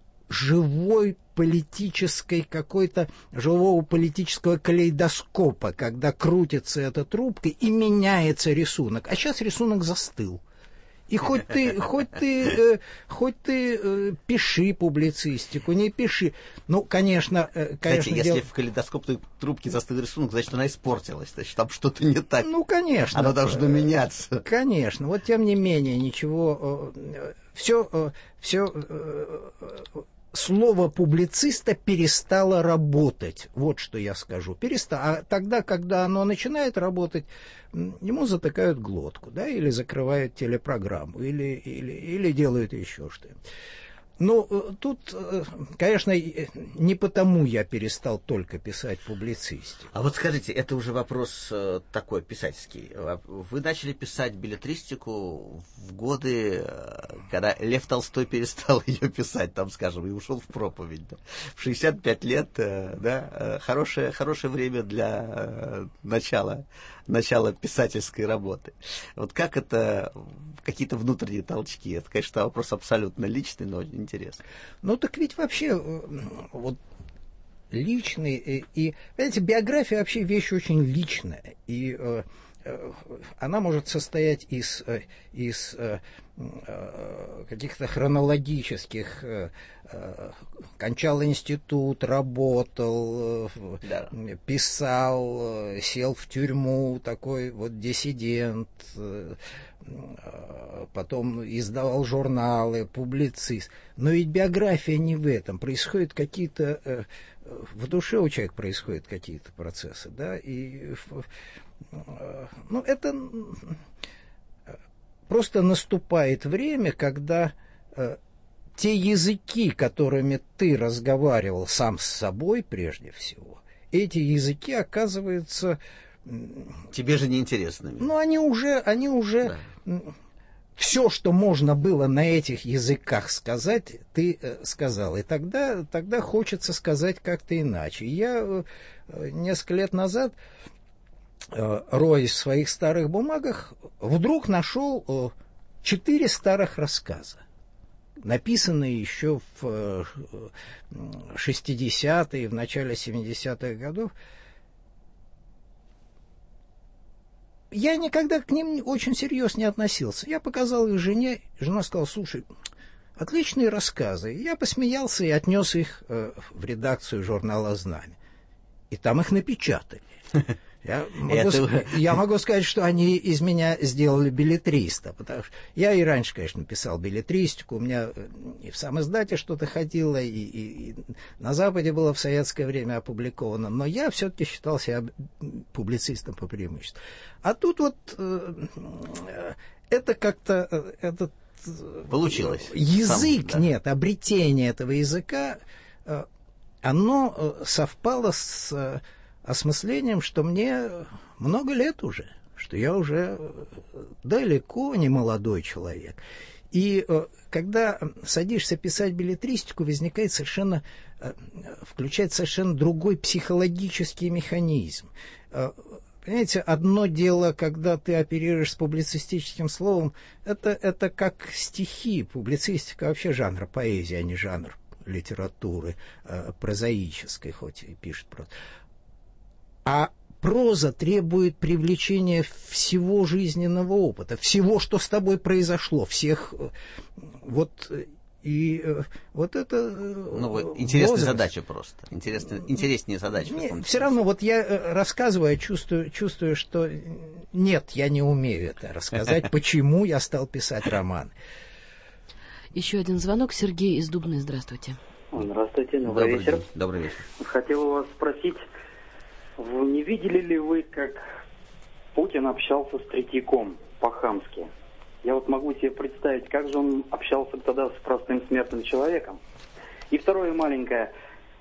живой политической какой-то, живого политического калейдоскопа, когда крутится эта трубка и меняется рисунок. А сейчас рисунок застыл. И хоть ты, хоть ты, э, хоть ты э, пиши публицистику, не пиши. Ну, конечно, э, конечно. Кстати, если дел... в калейдоскопной трубке застыл рисунок, значит, она испортилась, значит, там что-то не так. Ну, конечно. Оно должно меняться. Конечно. Вот тем не менее, ничего. Э, все, э, все. Э, Слово публициста перестало работать. Вот что я скажу. Перестало. А тогда, когда оно начинает работать, ему затыкают глотку, да, или закрывают телепрограмму, или, или, или делают еще что-то. Ну, тут, конечно, не потому я перестал только писать публицистику. А вот скажите, это уже вопрос такой писательский. Вы начали писать беллетристику в годы, когда Лев Толстой перестал ее писать, там, скажем, и ушел в проповедь. Да? В шестьдесят пять лет, да, хорошее, хорошее время для начала, начала писательской работы. Вот как это, какие-то внутренние толчки? Это, конечно, вопрос абсолютно личный, но очень интересный. Ну, так ведь вообще, вот, личный, и, и, понимаете, биография вообще вещь очень личная, и э, она может состоять из, из э, каких-то хронологических, э, кончал институт, работал, да. писал, сел в тюрьму, такой вот диссидент, потом издавал журналы, публицист. Но ведь биография не в этом. Происходят какие-то... В душе у человека происходят какие-то процессы, да, и... Ну, это... просто наступает время, когда те языки, которыми ты разговаривал сам с собой прежде всего, эти языки оказываются... Тебе же неинтересными. Ну, они уже... Они уже да. Все, что можно было на этих языках сказать, ты э, сказал. И тогда, тогда хочется сказать как-то иначе. Я э, несколько лет назад, э, роясь в своих старых бумагах, вдруг нашел э, четыре старых рассказа, написанные еще в шестидесятые, в начале семидесятых годов. Я никогда к ним очень серьезно не относился. Я показал их жене, жена сказала: слушай, отличные рассказы. Я посмеялся и отнес их э, в редакцию журнала «Знамя». И там их напечатали. Я могу, Это... я могу сказать, что они из меня сделали беллетриста, потому что я и раньше, конечно, писал беллетристику, у меня и в самиздате что-то ходило, и, и, и на Западе было в советское время опубликовано, но я все-таки считал себя публицистом по преимуществу. А тут вот э, это как-то э, этот получилось. Язык, Сам, да. нет, обретение этого языка, э, оно э, совпало с... Э, осмыслением, что мне много лет уже, что я уже далеко не молодой человек. И э, когда садишься писать беллетристику, возникает совершенно, э, включает совершенно другой психологический механизм. Э, понимаете, одно дело, когда ты оперируешь с публицистическим словом, это, это как стихи. Публицистика вообще жанр поэзии, а не жанр литературы э, прозаической, хоть и пишет просто. А проза требует привлечения всего жизненного опыта, всего, что с тобой произошло, всех вот и вот это. Ну, интересная возраст. Задача просто, интересная, интереснее задача. Не, все равно вот я рассказываю, чувствую, чувствую, что нет, я не умею это рассказать, почему я стал писать роман. Еще один звонок. Сергей из Дубны. Здравствуйте. Здравствуйте, добрый, добрый вечер. День. Добрый вечер. Хотел у вас спросить, вы не видели ли вы, как Путин общался с Третьяком по-хамски? Я вот могу себе представить, как же он общался тогда с простым смертным человеком. И второе маленькое.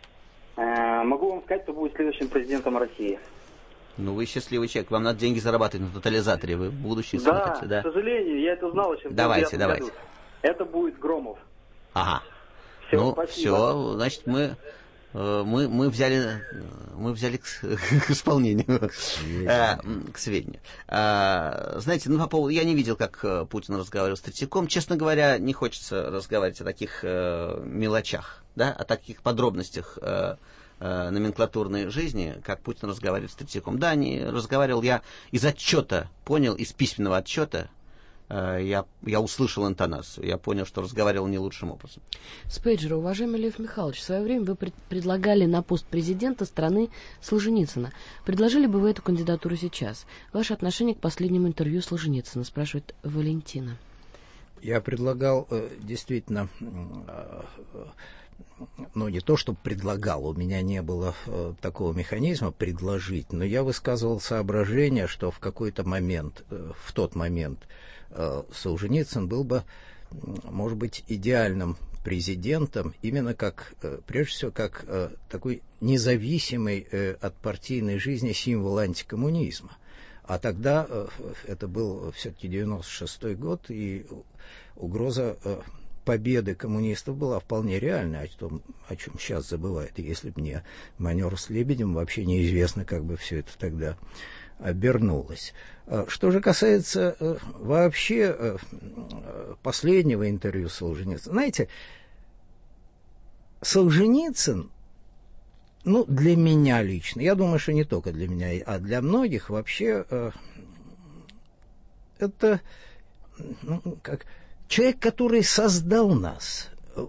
Э, могу вам сказать, кто будет следующим президентом России. Ну, вы счастливый человек. Вам надо деньги зарабатывать на тотализаторе. Вы будущее да, смотрите, да? к сожалению, я это знал еще в Давайте, давайте. году. Это будет Громов. Ага. Все, ну, спасибо. все, значит, мы... Мы, мы взяли, мы взяли к, к исполнению, к сведению. К сведению. А, знаете, ну, по поводу, я не видел, как Путин разговаривал с Третьяком. Честно говоря, не хочется разговаривать о таких э, мелочах, да, о таких подробностях э, э, номенклатурной жизни, как Путин разговаривает с Третьяком. Да, не разговаривал я из отчета, понял, из письменного отчета. Я, я услышал интонацию, я понял, что разговаривал не лучшим образом. С пейджера, уважаемый Лев Михайлович, в свое время вы пред, предлагали на пост президента страны Солженицына. Предложили бы вы эту кандидатуру сейчас? Ваше отношение к последнему интервью Солженицына, спрашивает Валентина. Я предлагал действительно, ну не то, чтобы предлагал, у меня не было такого механизма предложить, но я высказывал соображение, что в какой-то момент, в тот момент, Солженицын был бы, может быть, идеальным президентом, именно как, прежде всего, как такой независимый от партийной жизни символ антикоммунизма. А тогда, это был все-таки девяносто шестой год, и угроза победы коммунистов была вполне реальной, о том, о чем сейчас забывают. И если бы не маневр с Лебедем, вообще неизвестно, как бы все это тогда обернулось. Что же касается э, вообще э, последнего интервью Солженицына, знаете, Солженицын, ну, для меня лично, я думаю, что не только для меня, а для многих вообще э, это ну, как человек, который создал нас.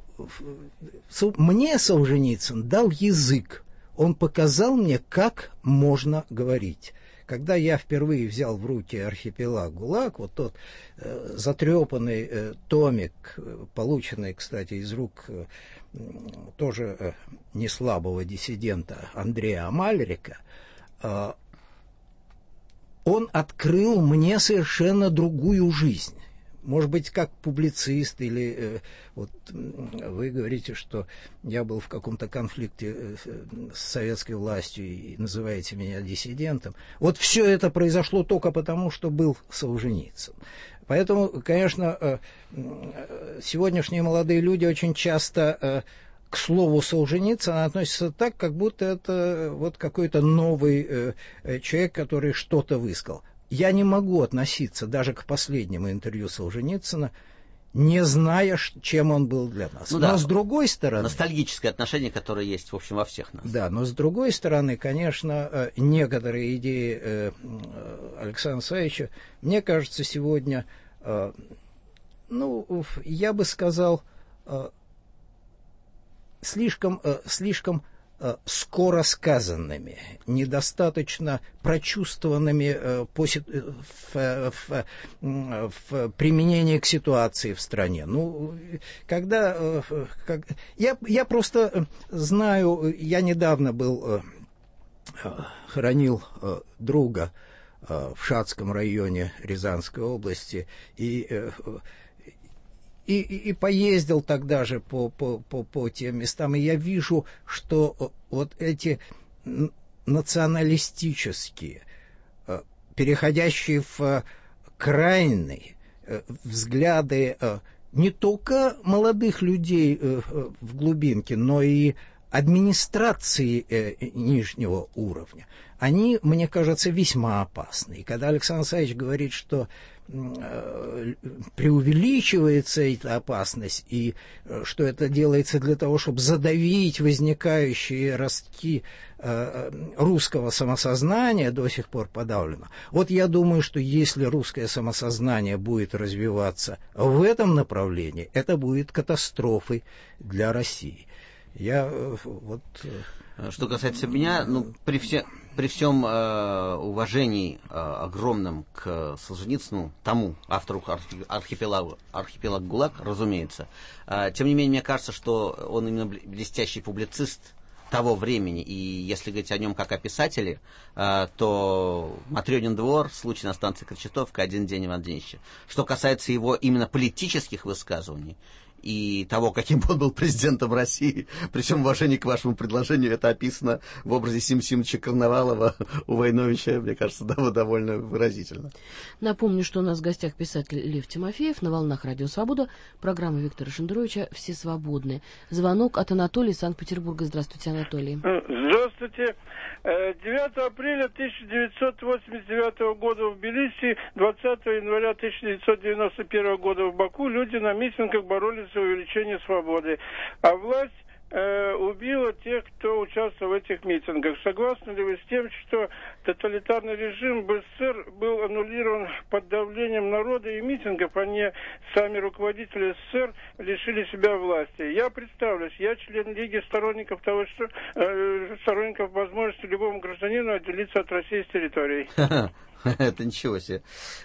Мне Солженицын дал язык, он показал мне, как можно говорить. Когда я впервые взял в руки «Архипелаг ГУЛАГ», вот тот э, затрепанный э, томик, полученный, кстати, из рук э, тоже э, неслабого диссидента Андрея Амальрика, э, он открыл мне совершенно другую жизнь. может быть, как публицист, или э, вот вы говорите, что я был в каком-то конфликте э, с советской властью и называете меня диссидентом. Вот все это произошло только потому, что был Солженицын. Поэтому, конечно, э, сегодняшние молодые люди очень часто э, к слову Солженицына относятся так, как будто это вот какой-то новый э, человек, который что-то высказал. Я не могу относиться даже к последнему интервью Солженицына, не зная, чем он был для нас. Ну, но да, с другой стороны... Ностальгическое отношение, которое есть, в общем, во всех нас. Да, но с другой стороны, конечно, некоторые идеи Александра Савича, мне кажется, сегодня, ну, я бы сказал, слишком, слишком скоро сказанными, недостаточно прочувствованными э, по, в, в, в применении к ситуации в стране. Ну, когда... Э, как, я, я просто знаю, я недавно был, э, хоронил э, друга э, в Шацком районе Рязанской области, и... Э, И, и, и поездил тогда же по, по, по, по тем местам, и я вижу, что вот эти националистические, переходящие в крайние взгляды не только молодых людей в глубинке, но и администрации нижнего уровня, они, мне кажется, весьма опасны. И когда Александр Савич говорит, что преувеличивается эта опасность, и что это делается для того, чтобы задавить возникающие ростки русского самосознания, до сих пор подавлено. Вот я думаю, что если русское самосознание будет развиваться в этом направлении, это будет катастрофой для России. Я вот... Что касается меня, ну, при, все, при всем э, уважении э, огромном к Солженицыну, тому автору архипелага, архипелаг ГУЛАГ, разумеется, э, тем не менее, мне кажется, что он именно блестящий публицист того времени, и если говорить о нем как о писателе, э, то «Матрёнин двор», «Случай на станции Кречетовка», «Один день Ивана Денисовича». Что касается его именно политических высказываний, и того, каким он был президентом России, при всем уважении к вашему предложению, это описано в образе Сим Симовича Карнавалова у Войновича, мне кажется, довольно выразительно. Напомню, что у нас в гостях писатель Лев Тимофеев, на волнах Радио Свобода, программа Виктора Шендеровича «Все свободны». Звонок от Анатолия из Санкт-Петербурга. Здравствуйте, Анатолий. Здравствуйте. девятого апреля тысяча девятьсот восемьдесят девятого года в Тбилиси, двадцатого января тысяча девятьсот девяносто первого года в Баку люди на митингах боролись за увеличение свободы. А власть э, убила тех, кто участвовал в этих митингах. Согласны ли вы с тем, что тоталитарный режим БССР был аннулирован под давлением народа и митингов, а не сами руководители СССР лишили себя власти? Я представлюсь, я член Лиги сторонников того, что э, сторонников возможности любому гражданину отделиться от России с территорией. Это ничего себе.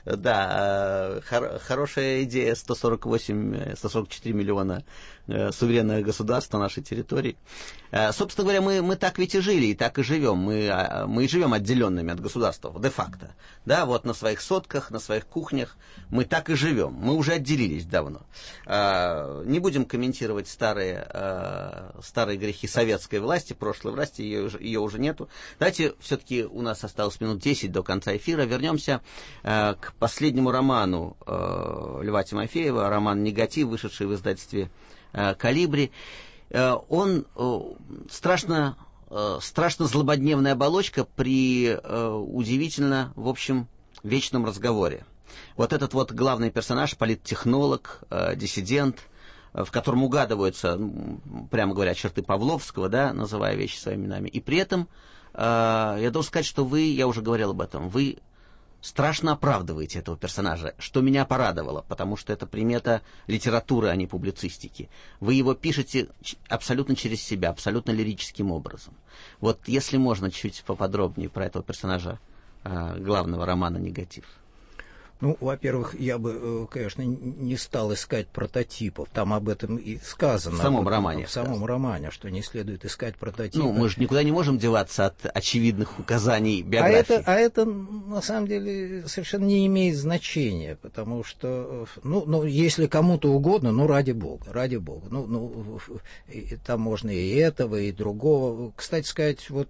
Да, хор- хорошая идея, сто сорок восемь, сто сорок четыре миллиона э, суверенных государств на нашей территории. Э, собственно говоря, мы, мы так ведь и жили, и так и живем. Мы, мы и живем отделенными от государства, де-факто. Да, вот на своих сотках, на своих кухнях мы так и живем. Мы уже отделились давно. Э, не будем комментировать старые, э, старые грехи советской власти, прошлой власти, ее, ее уже нету. Давайте, все-таки у нас осталось минут десять до конца эфира. Вернемся э, к последнему роману э, Льва Тимофеева, роман «Негатив», вышедший в издательстве э, «Колибри». Э, он э, страшно, э, страшно злободневная оболочка при э, удивительно, в общем, вечном разговоре. Вот этот вот главный персонаж, политтехнолог, э, диссидент, э, в котором угадываются, прямо говоря, черты Павловского, да, называя вещи своими именами. И при этом э, я должен сказать, что вы, я уже говорил об этом, вы страшно оправдываете этого персонажа, что меня порадовало, потому что это примета литературы, а не публицистики. Вы его пишете абсолютно через себя, абсолютно лирическим образом. Вот если можно чуть поподробнее про этого персонажа э, главного романа «Негатив». Ну, во-первых, я бы, конечно, не стал искать прототипов. Там об этом и сказано. В самом этом, романе. В самом романе, что не следует искать прототипы. Ну, мы же никуда не можем деваться от очевидных указаний биографии. А это, а это, на самом деле, совершенно не имеет значения, потому что, ну, ну если кому-то угодно, ну, ради бога, ради бога. Ну, ну, там можно и этого, и другого. Кстати сказать, вот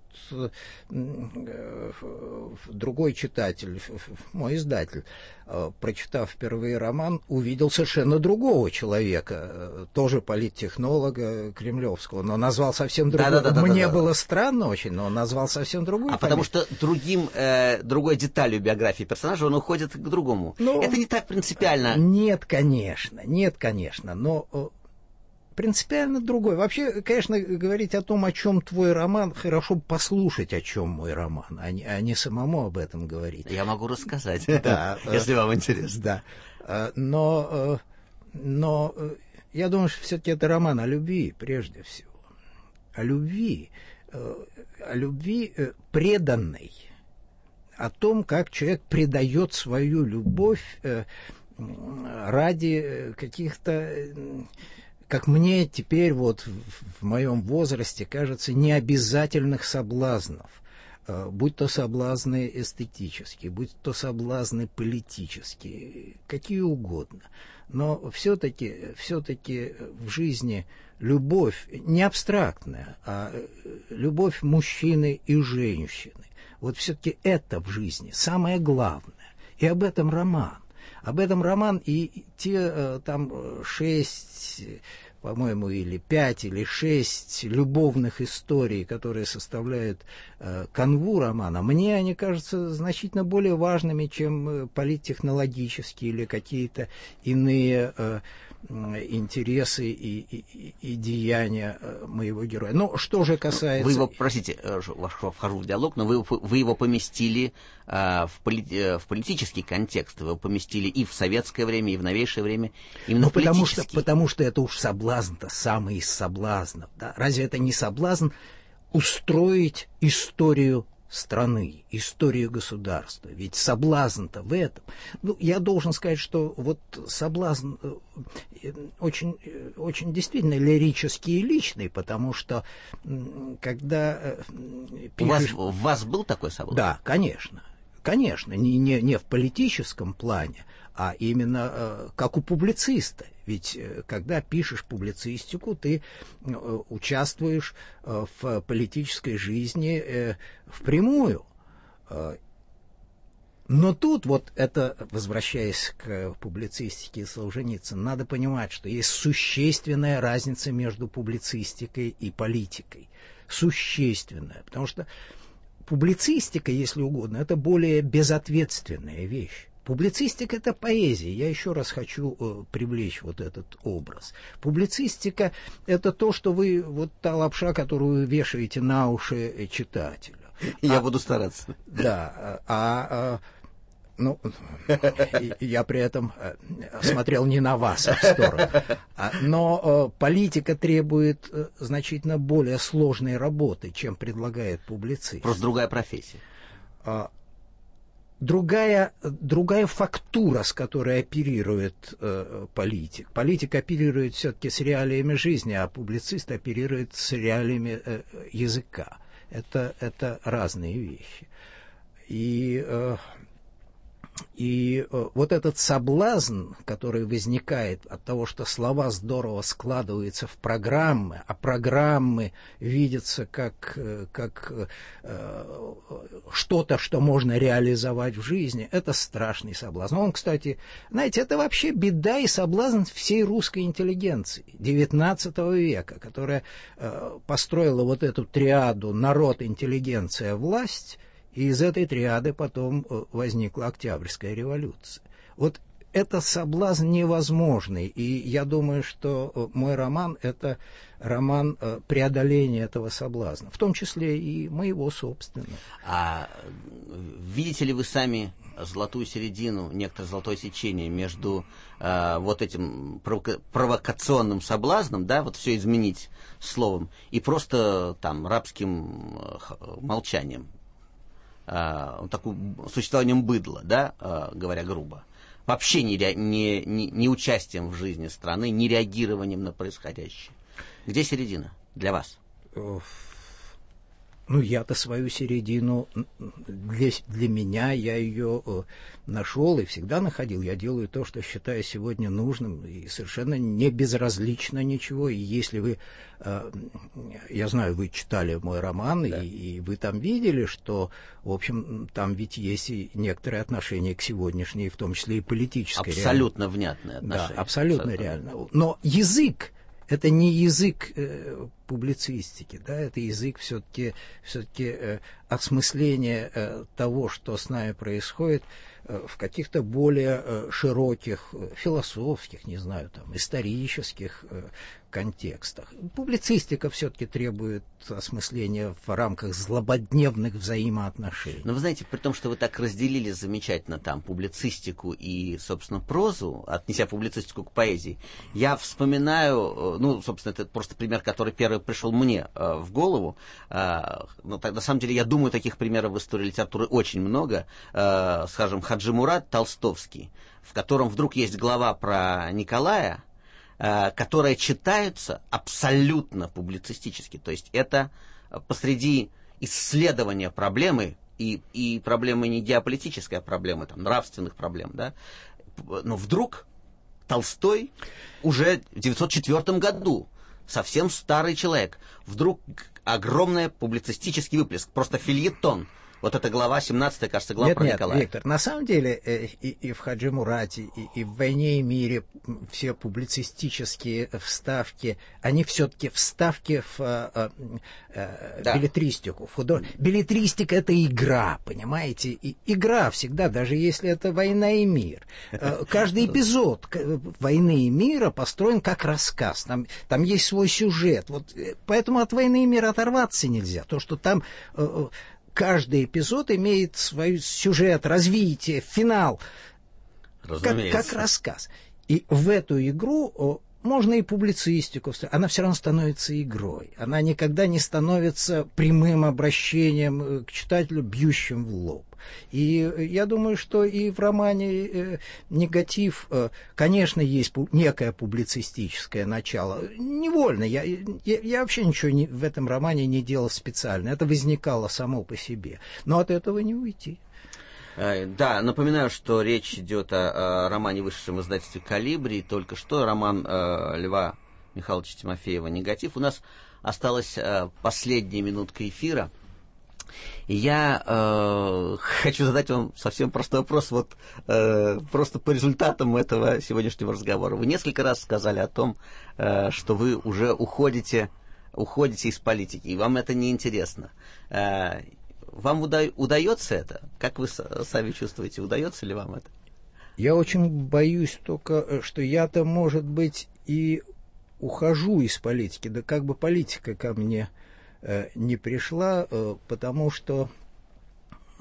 другой читатель, мой издатель, прочитав впервые роман, увидел совершенно другого человека, тоже политтехнолога кремлевского, но назвал совсем другого. Да, да, да, Мне да, да, было да. странно очень, но он назвал совсем другую А фамилию. Потому что другим, э, другой деталью биографии персонажа он уходит к другому. Ну, это не так принципиально. Нет, конечно, нет, конечно, но принципиально другой. Вообще, конечно, говорить о том, о чем твой роман, хорошо послушать, о чем мой роман, а не, а не самому об этом говорить. Я могу рассказать, если вам интересно. Да. Но, но я думаю, что все-таки это роман о любви, прежде всего. О любви. О любви преданной. О том, как человек предает свою любовь ради каких-то... как мне теперь вот в моем возрасте кажется, необязательных соблазнов, будь то соблазны эстетические, будь то соблазны политические, какие угодно. Но все-таки, все-таки в жизни любовь не абстрактная, а любовь мужчины и женщины. Вот все-таки это в жизни самое главное. И об этом роман. Об этом роман, и те там шесть, по-моему, или пять, или шесть любовных историй, которые составляют э, канву романа, мне они кажутся значительно более важными, чем политтехнологические или какие-то иные э, интересы и, и, и деяния моего героя. Но что же касается... Вы его, простите, вхожу в диалог, но вы, вы его поместили а, в, поли, в политический контекст, вы его поместили и в советское время, и в новейшее время, именно ну, в политический. Потому что, потому что это уж соблазн-то, самый из соблазнов. Да? Разве это не соблазн устроить историю страны, историю государства? Ведь соблазн-то в этом. Ну, я должен сказать, что вот соблазн очень, очень действительно лирический и личный, потому что когда пишешь... У вас, у вас был такой соблазн? Да, конечно. Конечно, не, не, не в политическом плане, а именно э, как у публициста. Ведь э, когда пишешь публицистику, ты э, участвуешь э, в политической жизни э, впрямую. Э, но тут вот это, возвращаясь к публицистике Солженицына, надо понимать, что есть существенная разница между публицистикой и политикой. Существенная, потому что публицистика, если угодно, это более безответственная вещь. Публицистика — это поэзия. Я еще раз хочу э, привлечь вот этот образ. Публицистика — это то, что вы, вот та лапша, которую вы вешаете на уши читателю. Я а, буду стараться. Да, а... а ну, я при этом смотрел не на вас, а в сторону. Но политика требует значительно более сложной работы, чем предлагает публицист. Просто другая профессия. Другая, другая фактура, с которой оперирует э, политик. Политик оперирует все-таки с реалиями жизни, а публицист оперирует с реалиями э, языка. Это, это разные вещи. И... Э, И э, вот этот соблазн, который возникает от того, что слова здорово складываются в программы, а программы видятся как, как э, что-то, что можно реализовать в жизни, это страшный соблазн. Он, кстати, знаете, это вообще беда и соблазн всей русской интеллигенции девятнадцатого века, которая э, построила вот эту триаду народ, интеллигенция, власть. И из этой триады потом возникла Октябрьская революция. Вот это соблазн невозможный. И я думаю, что мой роман — это роман преодоления этого соблазна, в том числе и моего собственного. А видите ли вы сами золотую середину, некоторое золотое сечение между э, вот этим провока- провокационным соблазном, да, вот все изменить словом, и просто там рабским э, молчанием? Uh, таким существованием быдла, да, uh, говоря грубо. вообще не, не, не, не участием в жизни страны, не реагированием на происходящее. Где середина для вас? Ну, я-то свою середину, для, для меня я ее э, нашел и всегда находил. Я делаю то, что считаю сегодня нужным, и совершенно не безразлично ничего. И если вы, э, я знаю, вы читали мой роман, да. и, и вы там видели, что, в общем, там ведь есть и некоторые отношения к сегодняшней, в том числе и политической. Абсолютно реально. Внятные отношения. Да, абсолютно, абсолютно реально. Но язык, это не язык э, публицистики, да, это язык все-таки все-таки э, осмысления э, того, что с нами происходит э, в каких-то более э, широких, э, философских, не знаю, там, исторических э, контекстах. Публицистика все-таки требует осмысления в рамках злободневных взаимоотношений. Но вы знаете, при том, что вы так разделили замечательно там публицистику и, собственно, прозу, отнеся публицистику к поэзии, я вспоминаю, ну, собственно, это просто пример, который первый пришел мне э, в голову. Э, но, так, на самом деле, я думаю, таких примеров в истории литературы очень много. Э, скажем, Хаджи Мурат Толстовский, в котором вдруг есть глава про Николая, которая читается абсолютно публицистически. То есть это посреди исследования проблемы, и, и проблемы не геополитической, а проблемы там, нравственных проблем, да, но вдруг Толстой уже в девятьсот четвёртом году, совсем старый человек, вдруг огромный публицистический выплеск, просто фельетон. Вот эта глава, семнадцатая, кажется, глава нет, про нет, Николая. Виктор, на самом деле э, и, и в Хаджи Мурате, и, и в «Войне и мире» все публицистические вставки, они все-таки вставки в э, э, да. беллетристику. В худож... Беллетристика — это игра, понимаете? И, игра всегда, даже если это «Война и мир». Э, каждый эпизод «Войны и мира» построен как рассказ. Там, там есть свой сюжет. Вот, поэтому от «Войны и мира» оторваться нельзя. То, что там... Э, Каждый эпизод имеет свой сюжет, развитие, финал, как, как рассказ. И в эту игру можно и публицистику, она все равно становится игрой. Она никогда не становится прямым обращением к читателю, бьющим в лоб. И я думаю, что и в романе э, «Негатив», э, конечно, есть пу- некое публицистическое начало. Невольно. Я, я, я вообще ничего не, в этом романе не делал специально. Это возникало само по себе. Но от этого не уйти. Да, напоминаю, что речь идет о, о романе, вышедшем в издательстве «Колибри». Только что роман э, Льва Михайловича Тимофеева «Негатив». У нас осталась э, последняя минутка эфира. И я э, хочу задать вам совсем простой вопрос, вот э, просто по результатам этого сегодняшнего разговора. Вы несколько раз сказали о том, э, что вы уже уходите, уходите из политики, и вам это неинтересно. Э, вам уда- удается это? Как вы сами чувствуете, удается ли вам это? Я очень боюсь только, что я-то, может быть, и ухожу из политики, да как бы политика ко мне э, не пришла, э, потому что... Э,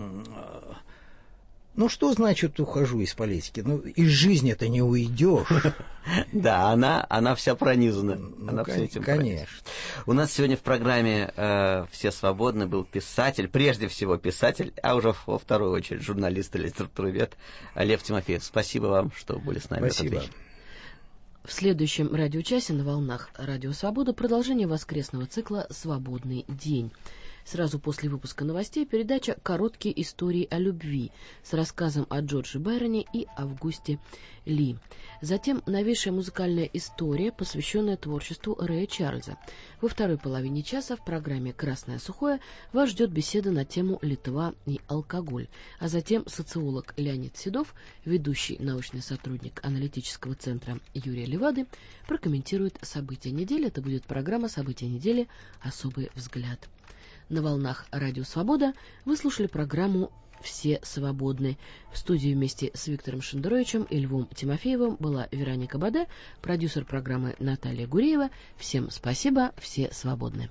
ну, что значит ухожу из политики? Ну, из жизни-то не уйдешь. Да, она, она вся пронизана. Она все этим конечно. У нас сегодня в программе э, «Все свободны» был писатель, прежде всего писатель, а уже во вторую очередь журналист и литературовед Лев Тимофеев. Спасибо вам, что были с нами. Спасибо. В следующем радиочасе на волнах Радио Свобода продолжение воскресного цикла «Свободный день». Сразу после выпуска новостей передача «Короткие истории о любви» с рассказом о Джордже Байроне и Августе Ли. Затем новейшая музыкальная история, посвященная творчеству Рэя Чарльза. Во второй половине часа в программе «Красное сухое» вас ждет беседа на тему «Литва и алкоголь». А затем социолог Леонид Седов, ведущий научный сотрудник аналитического центра Юрия Левады, прокомментирует события недели. Это будет программа «События недели. Особый взгляд». На волнах Радио Свобода вы слушали программу «Все свободны». В студии вместе с Виктором Шендеровичем и Львом Тимофеевым была Вероника Баде, продюсер программы Наталья Гуреева. Всем спасибо, все свободны.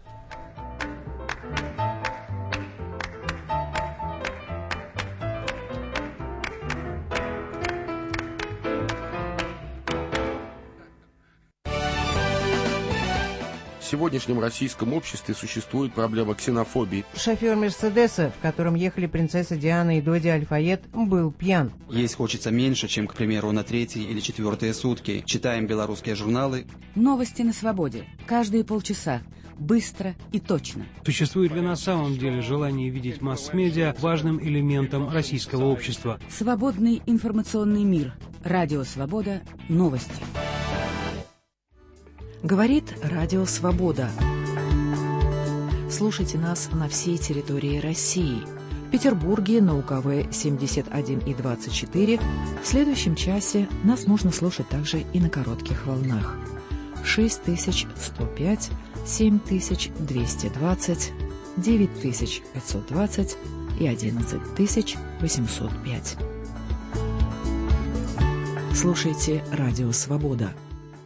В сегодняшнем российском обществе существует проблема ксенофобии. Шофер Мерседеса, в котором ехали принцесса Диана и Доди Аль-Фаед, был пьян. Есть хочется меньше, чем, к примеру, на третьи или четвертые сутки. Читаем белорусские журналы. Новости на свободе. Каждые полчаса. Быстро и точно. Существует ли на самом деле желание видеть масс-медиа важным элементом российского общества? Свободный информационный мир. Радио «Свобода». Новости. Говорит Радио Свобода. Слушайте нас на всей территории России. В Петербурге на УКВ семьдесят один и двадцать четыре. В следующем часе нас можно слушать также и на коротких волнах. шесть тысяч сто пять, семь тысяч двести двадцать, девять тысяч пятьсот двадцать и одиннадцать тысяч восемьсот пять. Слушайте Радио Свобода.